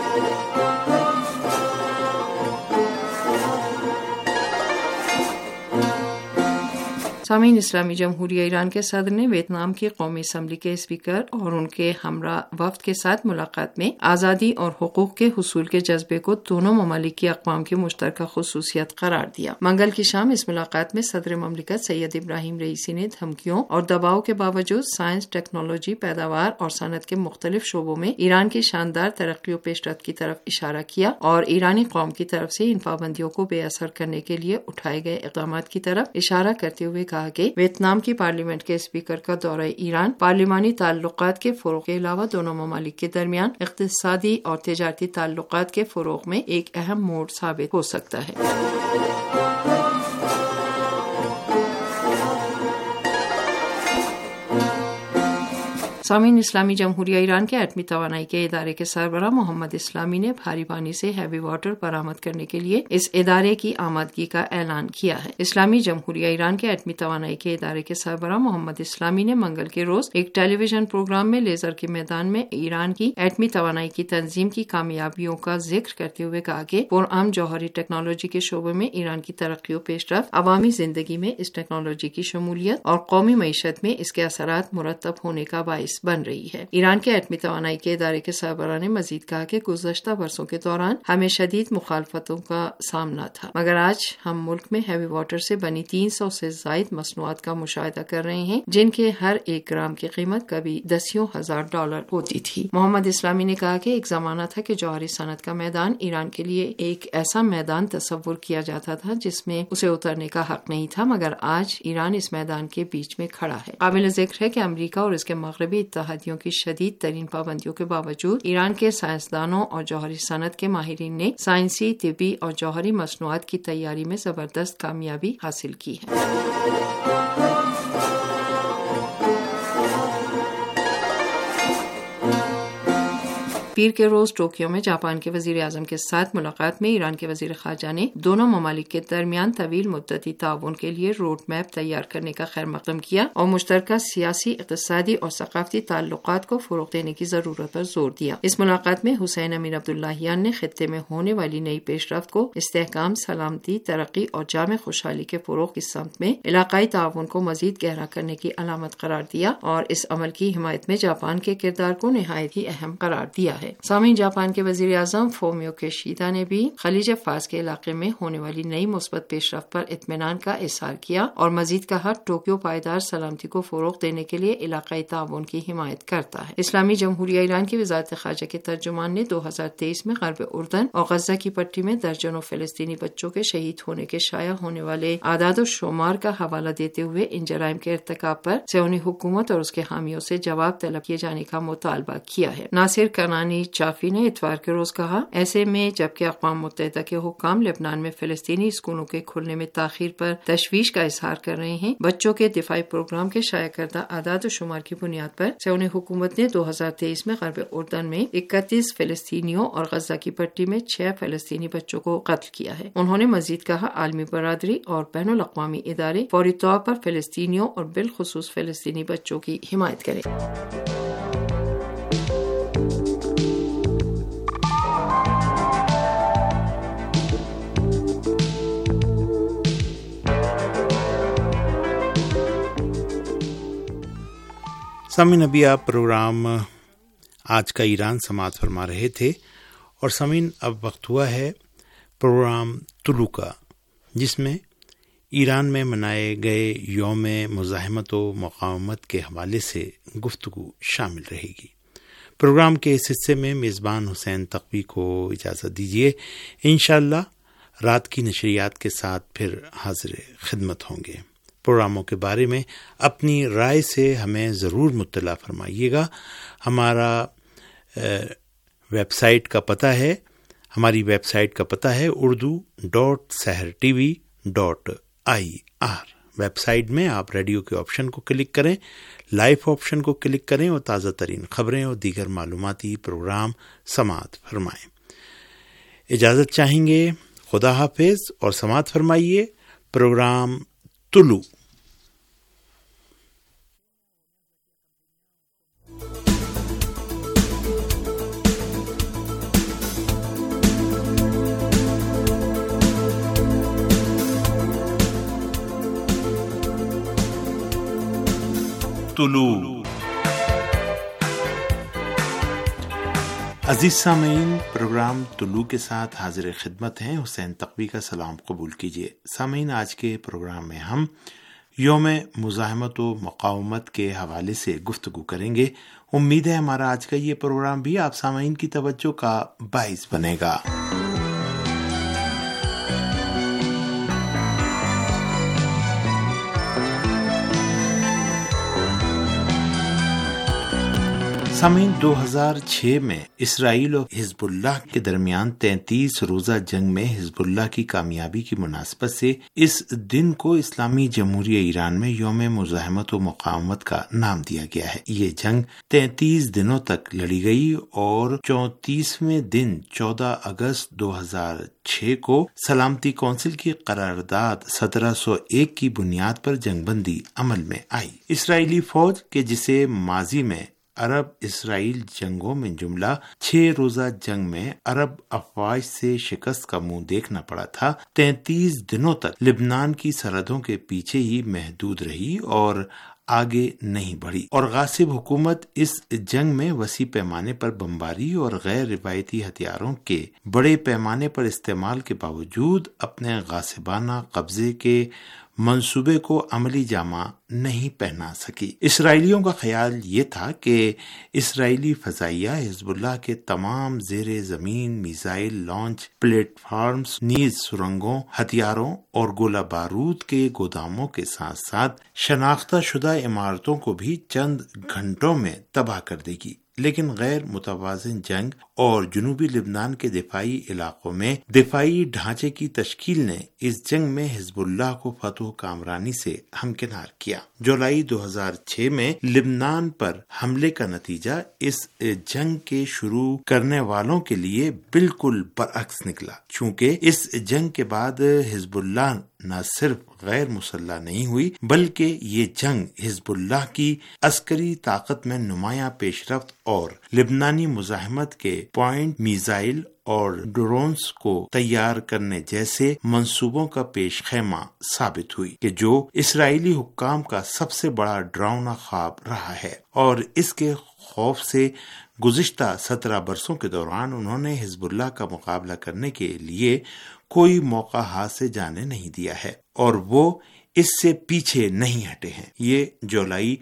سامعین، اسلامی جمہوریہ ایران کے صدر نے ویتنام کی قومی اسمبلی کے اسپیکر اور ان کے ہمراہ وفد کے ساتھ ملاقات میں آزادی اور حقوق کے حصول کے جذبے کو دونوں ممالک کی اقوام کی مشترکہ خصوصیت قرار دیا۔ منگل کی شام اس ملاقات میں صدر مملکت سید ابراہیم رئیسی نے دھمکیوں اور دباؤ کے باوجود سائنس، ٹیکنالوجی، پیداوار اور صنعت کے مختلف شعبوں میں ایران کی شاندار ترقی و پیش رفت کی طرف اشارہ کیا اور ایرانی قوم کی طرف سے ان پابندیوں کو بے اثر کرنے کے لیے اٹھائے گئے اقدامات کی طرف اشارہ کرتے ہوئے کہا کہ ویتنام کی پارلیمنٹ کے اسپیکر کا دورہ ایران پارلیمانی تعلقات کے فروغ کے علاوہ دونوں ممالک کے درمیان اقتصادی اور تجارتی تعلقات کے فروغ میں ایک اہم موڑ ثابت ہو سکتا ہے۔ سامعین، اسلامی جمہوریہ ایران کے ایٹمی توانائی کے ادارے کے سربراہ محمد اسلامی نے بھاری پانی سے ہیوی واٹر برآمد کرنے کے لیے اس ادارے کی آمادگی کا اعلان کیا ہے۔ اسلامی جمہوریہ ایران کے ایٹمی توانائی کے ادارے کے سربراہ محمد اسلامی نے منگل کے روز ایک ٹیلی ویژن پروگرام میں لیزر کے میدان میں ایران کی ایٹمی توانائی کی تنظیم کی کامیابیوں کا ذکر کرتے ہوئے کہا کہ پرامن جوہری ٹیکنالوجی کے شعبے میں ایران کی ترقی و پیش رفت عوامی زندگی میں اس ٹیکنالوجی کی شمولیت اور قومی معیشت میں اس کے اثرات مرتب ہونے کا باعث بن رہی ہے۔ ایران کے ایٹمی توانائی کے ادارے کے سربراہ نے مزید کہا کہ گزشتہ برسوں کے دوران ہمیں شدید مخالفتوں کا سامنا تھا، مگر آج ہم ملک میں ہیوی واٹر سے بنی 300 سے زائد مصنوعات کا مشاہدہ کر رہے ہیں، جن کے ہر ایک گرام کی قیمت کبھی دسیوں ہزار ڈالر ہوتی تھی۔ محمد اسلامی نے کہا کہ ایک زمانہ تھا کہ جوہری صنعت کا میدان ایران کے لیے ایک ایسا میدان تصور کیا جاتا تھا جس میں اسے اترنے کا حق نہیں تھا، مگر آج ایران اس میدان کے بیچ میں کھڑا ہے۔ قابل ذکر ہے کہ امریکہ اور اس کے مغربی اتحادیوں کی شدید ترین پابندیوں کے باوجود ایران کے سائنسدانوں اور جوہری صنعت کے ماہرین نے سائنسی، طبی اور جوہری مصنوعات کی تیاری میں زبردست کامیابی حاصل کی ہے۔ پیر کے روز ٹوکیو میں جاپان کے وزیر اعظم کے ساتھ ملاقات میں ایران کے وزیر خارجہ نے دونوں ممالک کے درمیان طویل مدتی تعاون کے لیے روڈ میپ تیار کرنے کا خیر مقدم کیا اور مشترکہ سیاسی، اقتصادی اور ثقافتی تعلقات کو فروغ دینے کی ضرورت پر زور دیا۔ اس ملاقات میں حسین امیر عبداللہیان نے خطے میں ہونے والی نئی پیش رفت کو استحکام، سلامتی، ترقی اور جامع خوشحالی کے فروغ کی سمت میں علاقائی تعاون کو مزید گہرا کرنے کی علامت قرار دیا اور اس عمل کی حمایت میں جاپان کے کردار کو نہایت ہی اہم قرار دیا ہے۔ سامعین، جاپان کے وزیر اعظم فومیو کیشیدا نے بھی خلیج فارس کے علاقے میں ہونے والی نئی مثبت پیش رفت پر اطمینان کا اظہار کیا اور مزید کہا ٹوکیو پائیدار سلامتی کو فروغ دینے کے لیے علاقائی تعاون کی حمایت کرتا ہے۔ اسلامی جمہوریہ ایران کی وزارت خارجہ کے ترجمان نے 2023 میں غرب اردن اور غزہ کی پٹی میں درجنوں فلسطینی بچوں کے شہید ہونے کے شائع ہونے والے اعداد و شمار کا حوالہ دیتے ہوئے ان جرائم کے ارتکاب پر صہیونی حکومت اور اس کے حامیوں سے جواب طلب کیے جانے کا مطالبہ کیا ہے۔ ناصر کنانی چافی نے اتوار کے روز کہا، ایسے میں جبکہ اقوام متحدہ کے حکام لبنان میں فلسطینی اسکولوں کے کھلنے میں تاخیر پر تشویش کا اظہار کر رہے ہیں، بچوں کے دفاعی پروگرام کے شائع کردہ اعداد و شمار کی بنیاد پر صہیونی حکومت نے 2023 میں غرب اردن میں 31 فلسطینیوں اور غزہ کی پٹی میں 6 فلسطینی بچوں کو قتل کیا ہے۔ انہوں نے مزید کہا، عالمی برادری اور بین الاقوامی ادارے فوری طور پر فلسطینیوں اور بالخصوص فلسطینی بچوں کی حمایت کریں۔ سامعین، ابھی آپ پروگرام آج کا ایران سماعت فرما رہے تھے اور سامعین اب وقت ہوا ہے پروگرام طلوع کا، جس میں ایران میں منائے گئے یوم مزاحمت و مقاومت کے حوالے سے گفتگو شامل رہے گی۔ پروگرام کے اس حصے میں میزبان حسین تقوی کو اجازت دیجیے۔ انشاءاللہ رات کی نشریات کے ساتھ پھر حاضر خدمت ہوں گے۔ پروگراموں کے بارے میں اپنی رائے سے ہمیں ضرور مطلع فرمائیے گا. ہمارا ویب سائٹ کا پتہ ہے ہماری ویب سائٹ کا پتہ ہے urdu.sehrtv.ir. ویب سائٹ میں آپ ریڈیو کے آپشن کو کلک کریں، لائیو آپشن کو کلک کریں اور تازہ ترین خبریں اور دیگر معلوماتی پروگرام سماعت فرمائیں. اجازت چاہیں گے. خدا حافظ اور سماعت فرمائیے پروگرام طلوع. عزیز سامعین، پروگرام طلوع کے ساتھ حاضر خدمت ہیں. حسین تقوی کا سلام قبول کیجیے. سامعین، آج کے پروگرام میں ہم یوم مزاحمت و مقاومت کے حوالے سے گفتگو کریں گے. امید ہے ہمارا آج کا یہ پروگرام بھی آپ سامعین کی توجہ کا باعث بنے گا. سامعین، 2006 میں اسرائیل اور حزب اللہ کے درمیان 33 روزہ جنگ میں حزب اللہ کی کامیابی کی مناسبت سے اس دن کو اسلامی جمہوریہ ایران میں یوم مزاحمت و مقاومت کا نام دیا گیا ہے. یہ جنگ 33 دنوں تک لڑی گئی اور 34ویں دن 14 اگست 2006 کو سلامتی کونسل کی قرارداد 1701 کی بنیاد پر جنگ بندی عمل میں آئی. اسرائیلی فوج کے جسے ماضی میں عرب اسرائیل جنگوں میں جملہ 6 روزہ جنگ میں عرب افواج سے شکست کا منہ دیکھنا پڑا تھا، 33 دنوں تک لبنان کی سرحدوں کے پیچھے ہی محدود رہی اور آگے نہیں بڑھی، اور غاصب حکومت اس جنگ میں وسیع پیمانے پر بمباری اور غیر روایتی ہتھیاروں کے بڑے پیمانے پر استعمال کے باوجود اپنے غاصبانہ قبضے کے منصوبے کو عملی جامہ نہیں پہنا سکی. اسرائیلیوں کا خیال یہ تھا کہ اسرائیلی فضائیہ حزب اللہ کے تمام زیر زمین میزائل لانچ پلیٹ فارمز نیز سرنگوں، ہتھیاروں اور گولہ بارود کے گوداموں کے ساتھ ساتھ شناختہ شدہ عمارتوں کو بھی چند گھنٹوں میں تباہ کر دے گی. لیکن غیر متوازن جنگ اور جنوبی لبنان کے دفاعی علاقوں میں دفاعی ڈھانچے کی تشکیل نے اس جنگ میں حزب اللہ کو فتح و کامرانی سے ہمکنار کیا. جولائی 2006 میں لبنان پر حملے کا نتیجہ اس جنگ کے شروع کرنے والوں کے لیے بالکل برعکس نکلا، چونکہ اس جنگ کے بعد حزب اللہ نہ صرف غیر مسلح نہیں ہوئی بلکہ یہ جنگ حزب اللہ کی عسکری طاقت میں نمایاں پیش رفت اور لبنانی مزاحمت کے پوائنٹ میزائل اور ڈرونز کو تیار کرنے جیسے منصوبوں کا پیش خیمہ ثابت ہوئی کہ جو اسرائیلی حکام کا سب سے بڑا ڈراؤنا خواب رہا ہے. اور اس کے خوف سے گزشتہ 17 برسوں کے دوران انہوں نے حزب اللہ کا مقابلہ کرنے کے لیے کوئی موقع ہاتھ سے جانے نہیں دیا ہے اور وہ اس سے پیچھے نہیں ہٹے ہیں. یہ جولائی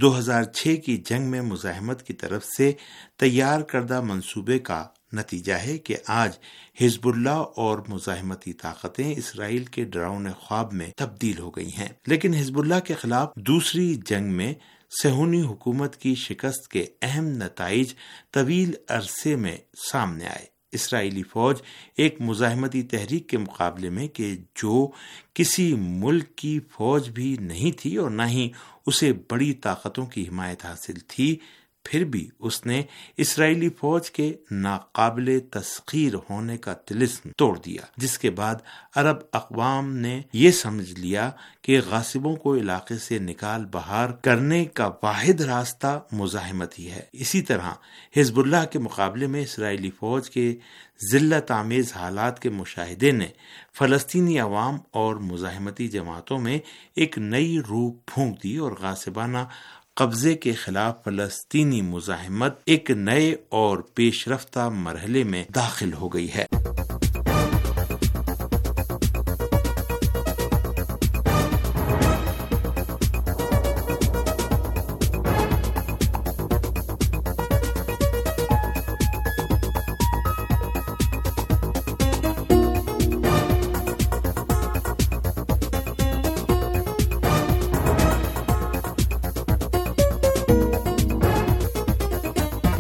2006 کی جنگ میں مزاحمت کی طرف سے تیار کردہ منصوبے کا نتیجہ ہے کہ آج حزب اللہ اور مزاحمتی طاقتیں اسرائیل کے ڈراؤنے خواب میں تبدیل ہو گئی ہیں. لیکن حزب اللہ کے خلاف دوسری جنگ میں صہیونی حکومت کی شکست کے اہم نتائج طویل عرصے میں سامنے آئے. اسرائیلی فوج ایک مزاحمتی تحریک کے مقابلے میں کہ جو کسی ملک کی فوج بھی نہیں تھی اور نہ ہی اسے بڑی طاقتوں کی حمایت حاصل تھی، پھر بھی اس نے اسرائیلی فوج کے ناقابل تسخیر ہونے کا طلسم توڑ دیا، جس کے بعد عرب اقوام نے یہ سمجھ لیا کہ غاصبوں کو علاقے سے نکال بہار کرنے کا واحد راستہ مزاحمت ہی ہے. اسی طرح حزب اللہ کے مقابلے میں اسرائیلی فوج کے ذلت آمیز حالات کے مشاہدے نے فلسطینی عوام اور مزاحمتی جماعتوں میں ایک نئی روح پھونک دی اور غاصبانہ قبضے کے خلاف فلسطینی مزاحمت ایک نئے اور پیش رفتہ مرحلے میں داخل ہو گئی ہے.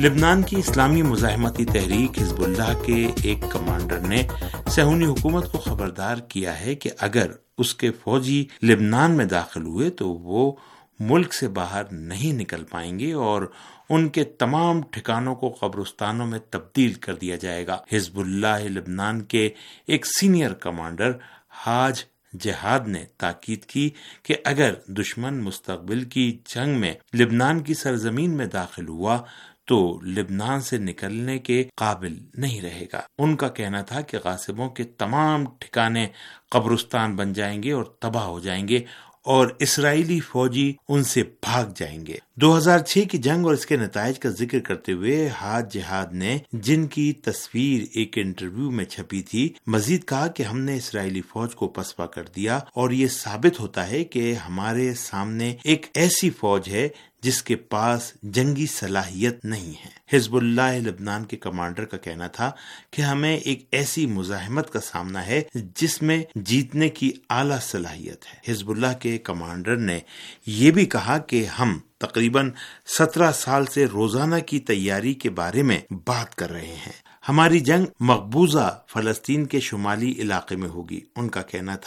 لبنان کی اسلامی مزاحمتی تحریک حزب اللہ کے ایک کمانڈر نے صہیونی حکومت کو خبردار کیا ہے کہ اگر اس کے فوجی لبنان میں داخل ہوئے تو وہ ملک سے باہر نہیں نکل پائیں گے اور ان کے تمام ٹھکانوں کو قبرستانوں میں تبدیل کر دیا جائے گا۔ حزب اللہ لبنان کے ایک سینئر کمانڈر حاج جہاد نے تاکید کی کہ اگر دشمن مستقبل کی جنگ میں لبنان کی سرزمین میں داخل ہوا تو لبنان سے نکلنے کے قابل نہیں رہے گا۔ ان کا کہنا تھا کہ غاصبوں کے تمام ٹھکانے قبرستان بن جائیں گے اور تباہ ہو جائیں گے اور اسرائیلی فوجی ان سے بھاگ جائیں گے۔ 2006 کی جنگ اور اس کے نتائج کا ذکر کرتے ہوئے حاج جہاد نے، جن کی تصویر ایک انٹرویو میں چھپی تھی، مزید کہا کہ ہم نے اسرائیلی فوج کو پسپا کر دیا اور یہ ثابت ہوتا ہے کہ ہمارے سامنے ایک ایسی فوج ہے جس کے پاس جنگی صلاحیت نہیں ہے۔ حزب اللہ لبنان کے کمانڈر کا کہنا تھا کہ ہمیں ایک ایسی مزاحمت کا سامنا ہے جس میں جیتنے کی اعلیٰ صلاحیت ہے۔ حزب اللہ کے کمانڈر نے یہ بھی کہا کہ ہم تقریباً 17 سال سے روزانہ کی تیاری کے بارے میں بات کر رہے ہیں۔ ہماری جنگ مقبوضہ فلسطین کے شمالی علاقے میں ہوگی۔ ان کا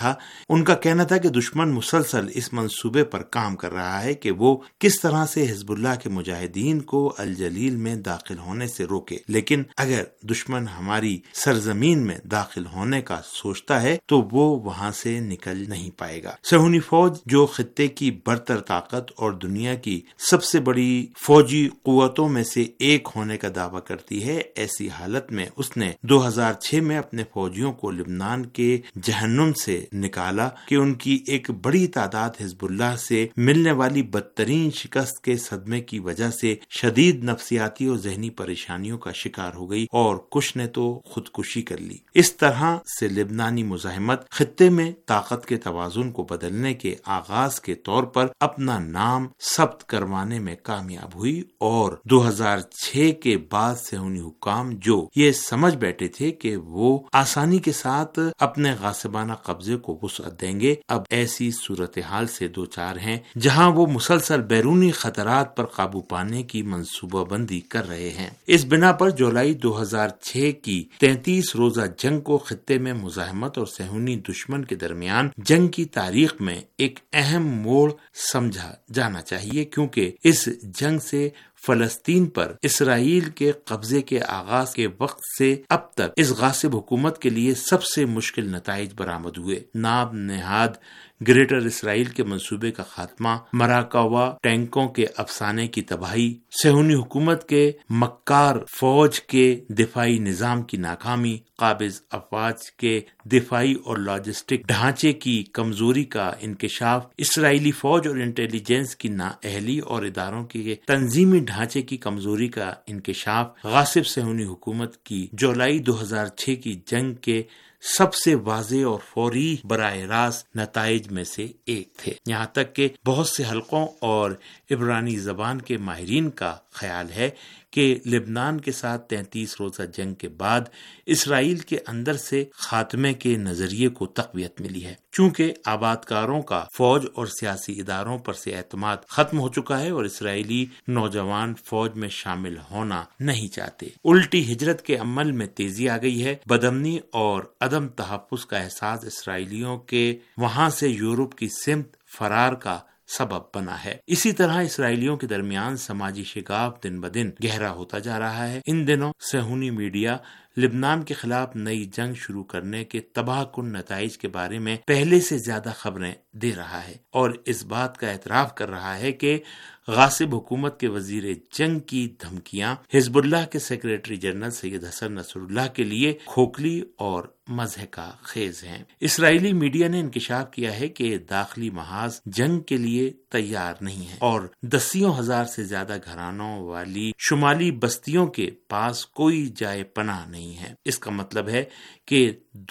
کہنا تھا کہ دشمن مسلسل اس منصوبے پر کام کر رہا ہے کہ وہ کس طرح سے حزب اللہ کے مجاہدین کو الجلیل میں داخل ہونے سے روکے، لیکن اگر دشمن ہماری سرزمین میں داخل ہونے کا سوچتا ہے تو وہ وہاں سے نکل نہیں پائے گا۔ صہیونی فوج جو خطے کی برتر طاقت اور دنیا کی سب سے بڑی فوجی قوتوں میں سے ایک ہونے کا دعویٰ کرتی ہے، ایسی حالت میں اس نے 2006 میں اپنے فوجیوں کو لبنان کے جہنم سے نکالا کہ ان کی ایک بڑی تعداد حزب اللہ سے ملنے والی بدترین شکست کے صدمے کی وجہ سے شدید نفسیاتی اور ذہنی پریشانیوں کا شکار ہو گئی اور کچھ نے تو خودکشی کر لی۔ اس طرح سے لبنانی مزاحمت خطے میں طاقت کے توازن کو بدلنے کے آغاز کے طور پر اپنا نام ثبت کروانے میں کامیاب ہوئی اور 2006 کے بعد صہیونی حکام جو یہ سمجھ بیٹھے تھے کہ وہ آسانی کے ساتھ اپنے غاصبانہ قبضے کو وسعت دیں گے، اب ایسی صورتحال سے دوچار ہیں جہاں وہ مسلسل بیرونی خطرات پر قابو پانے کی منصوبہ بندی کر رہے ہیں۔ اس بنا پر جولائی 2006 کی 33 روزہ جنگ کو خطے میں مزاحمت اور صہیونی دشمن کے درمیان جنگ کی تاریخ میں ایک اہم موڑ سمجھا جانا چاہیے، کیونکہ اس جنگ سے فلسطین پر اسرائیل کے قبضے کے آغاز کے وقت سے اب تک اس غاصب حکومت کے لیے سب سے مشکل نتائج برآمد ہوئے۔ ناب نہاد گریٹر اسرائیل کے منصوبے کا خاتمہ، مراکاوا ٹینکوں کے افسانے کی تباہی، صہیونی حکومت کے مکار فوج کے دفاعی نظام کی ناکامی، قابض افواج کے دفاعی اور لاجسٹک ڈھانچے کی کمزوری کا انکشاف، اسرائیلی فوج اور انٹیلیجنس کی نااہلی اور اداروں کے تنظیمی ڈھانچے کی کمزوری کا انکشاف، غاصب صہیونی حکومت کی جولائی 2006 کی جنگ کے سب سے واضح اور فوری براہ راست نتائج میں سے ایک تھے۔ یہاں تک کہ بہت سے حلقوں اور عبرانی زبان کے ماہرین کا خیال ہے کہ لبنان کے ساتھ 33 روزہ جنگ کے بعد اسرائیل کے اندر سے خاتمے کے نظریے کو تقویت ملی ہے، چونکہ آبادکاروں کا فوج اور سیاسی اداروں پر سے اعتماد ختم ہو چکا ہے اور اسرائیلی نوجوان فوج میں شامل ہونا نہیں چاہتے۔ الٹی ہجرت کے عمل میں تیزی آ گئی ہے۔ بدامنی اور عدم تحفظ کا احساس اسرائیلیوں کے وہاں سے یورپ کی سمت فرار کا سبب بنا ہے۔ اسی طرح اسرائیلیوں کے درمیان سماجی شگاف دن بدن گہرا ہوتا جا رہا ہے۔ ان دنوں صہیونی میڈیا لبنان کے خلاف نئی جنگ شروع کرنے کے تباہ کن نتائج کے بارے میں پہلے سے زیادہ خبریں دے رہا ہے اور اس بات کا اعتراف کر رہا ہے کہ غاصب حکومت کے وزیر جنگ کی دھمکیاں حزب اللہ کے سیکریٹری جنرل سید حسن نصر اللہ کے لیے کھوکھلی اور مضحکہ خیز ہیں۔ اسرائیلی میڈیا نے انکشاف کیا ہے کہ داخلی محاذ جنگ کے لیے تیار نہیں ہے اور 10,000 سے زیادہ گھرانوں والی شمالی بستیوں کے پاس کوئی جائے پناہ نہیں ہے۔ اس کا مطلب ہے کہ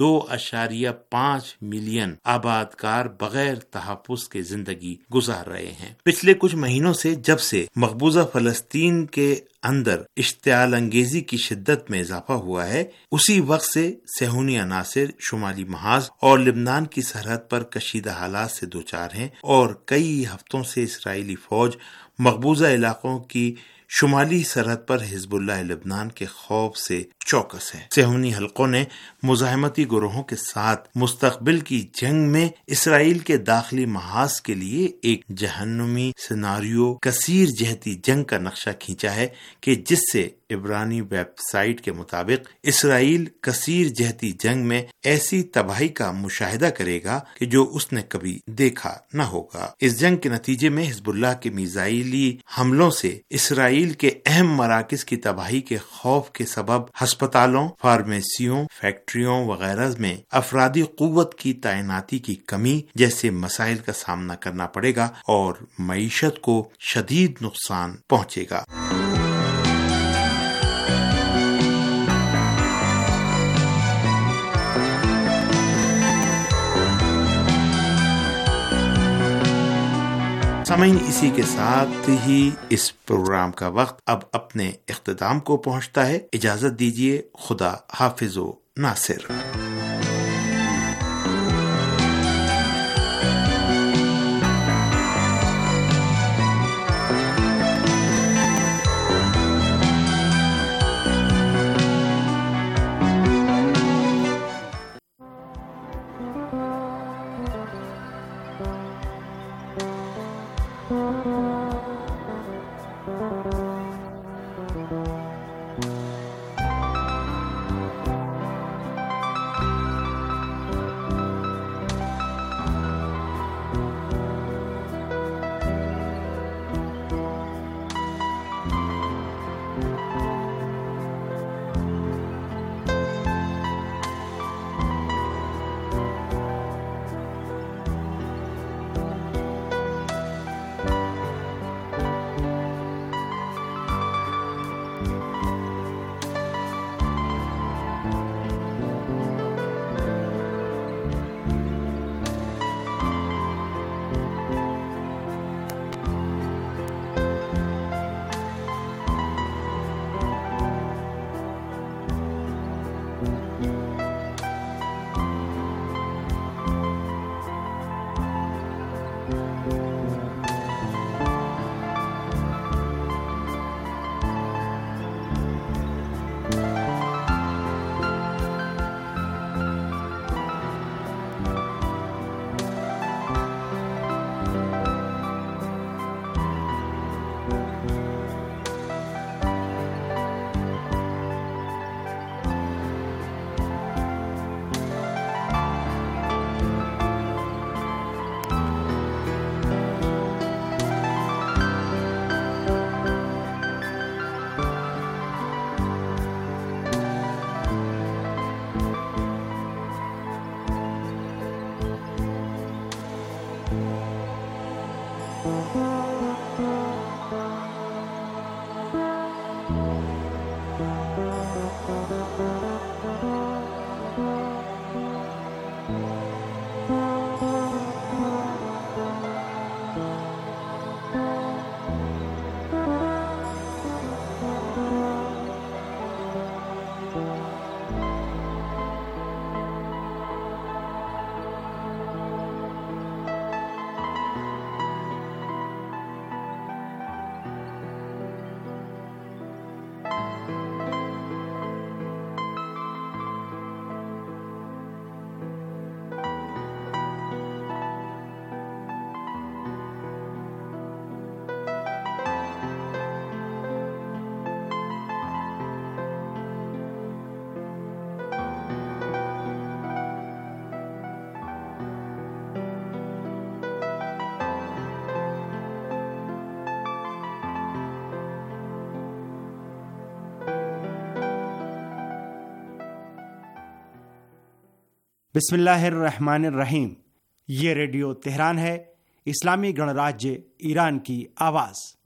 2.5 ملین آبادکار بغیر تحفظ کے زندگی گزار رہے ہیں۔ پچھلے کچھ مہینوں سے جب سے مقبوضہ فلسطین کے اندر اشتعال انگیزی کی شدت میں اضافہ ہوا ہے، اسی وقت سے صہیونی عناصر شمالی محاذ اور لبنان کی سرحد پر کشیدہ حالات سے دوچار ہیں اور کئی ہفتوں سے اسرائیلی فوج مقبوضہ علاقوں کی شمالی سرحد پر حزب اللہ لبنان کے خوف سے چوکس ہے۔ صہیونی حلقوں نے مزاحمتی گروہوں کے ساتھ مستقبل کی جنگ میں اسرائیل کے داخلی محاذ کے لیے ایک جہنمی سیناریو کثیر جہتی جنگ کا نقشہ کھینچا ہے کہ جس سے عبرانی ویب سائٹ کے مطابق اسرائیل کثیر جہتی جنگ میں ایسی تباہی کا مشاہدہ کرے گا کہ جو اس نے کبھی دیکھا نہ ہوگا۔ اس جنگ کے نتیجے میں حزب اللہ کے میزائلی حملوں سے اسرائیل کے اہم مراکز کی تباہی کے خوف کے سبب ہسپتالوں، فارمیسیوں، فیکٹریوں وغیرہ میں افرادی قوت کی تعیناتی کی کمی جیسے مسائل کا سامنا کرنا پڑے گا اور معیشت کو شدید نقصان پہنچے گا۔ سامعین، اسی کے ساتھ ہی اس پروگرام کا وقت اب اپنے اختتام کو پہنچتا ہے۔ اجازت دیجیے، خدا حافظ و ناصر۔ بسم اللہ الرحمن الرحیم۔ یہ ریڈیو تہران ہے، اسلامی گणراجیہ ایران کی آواز۔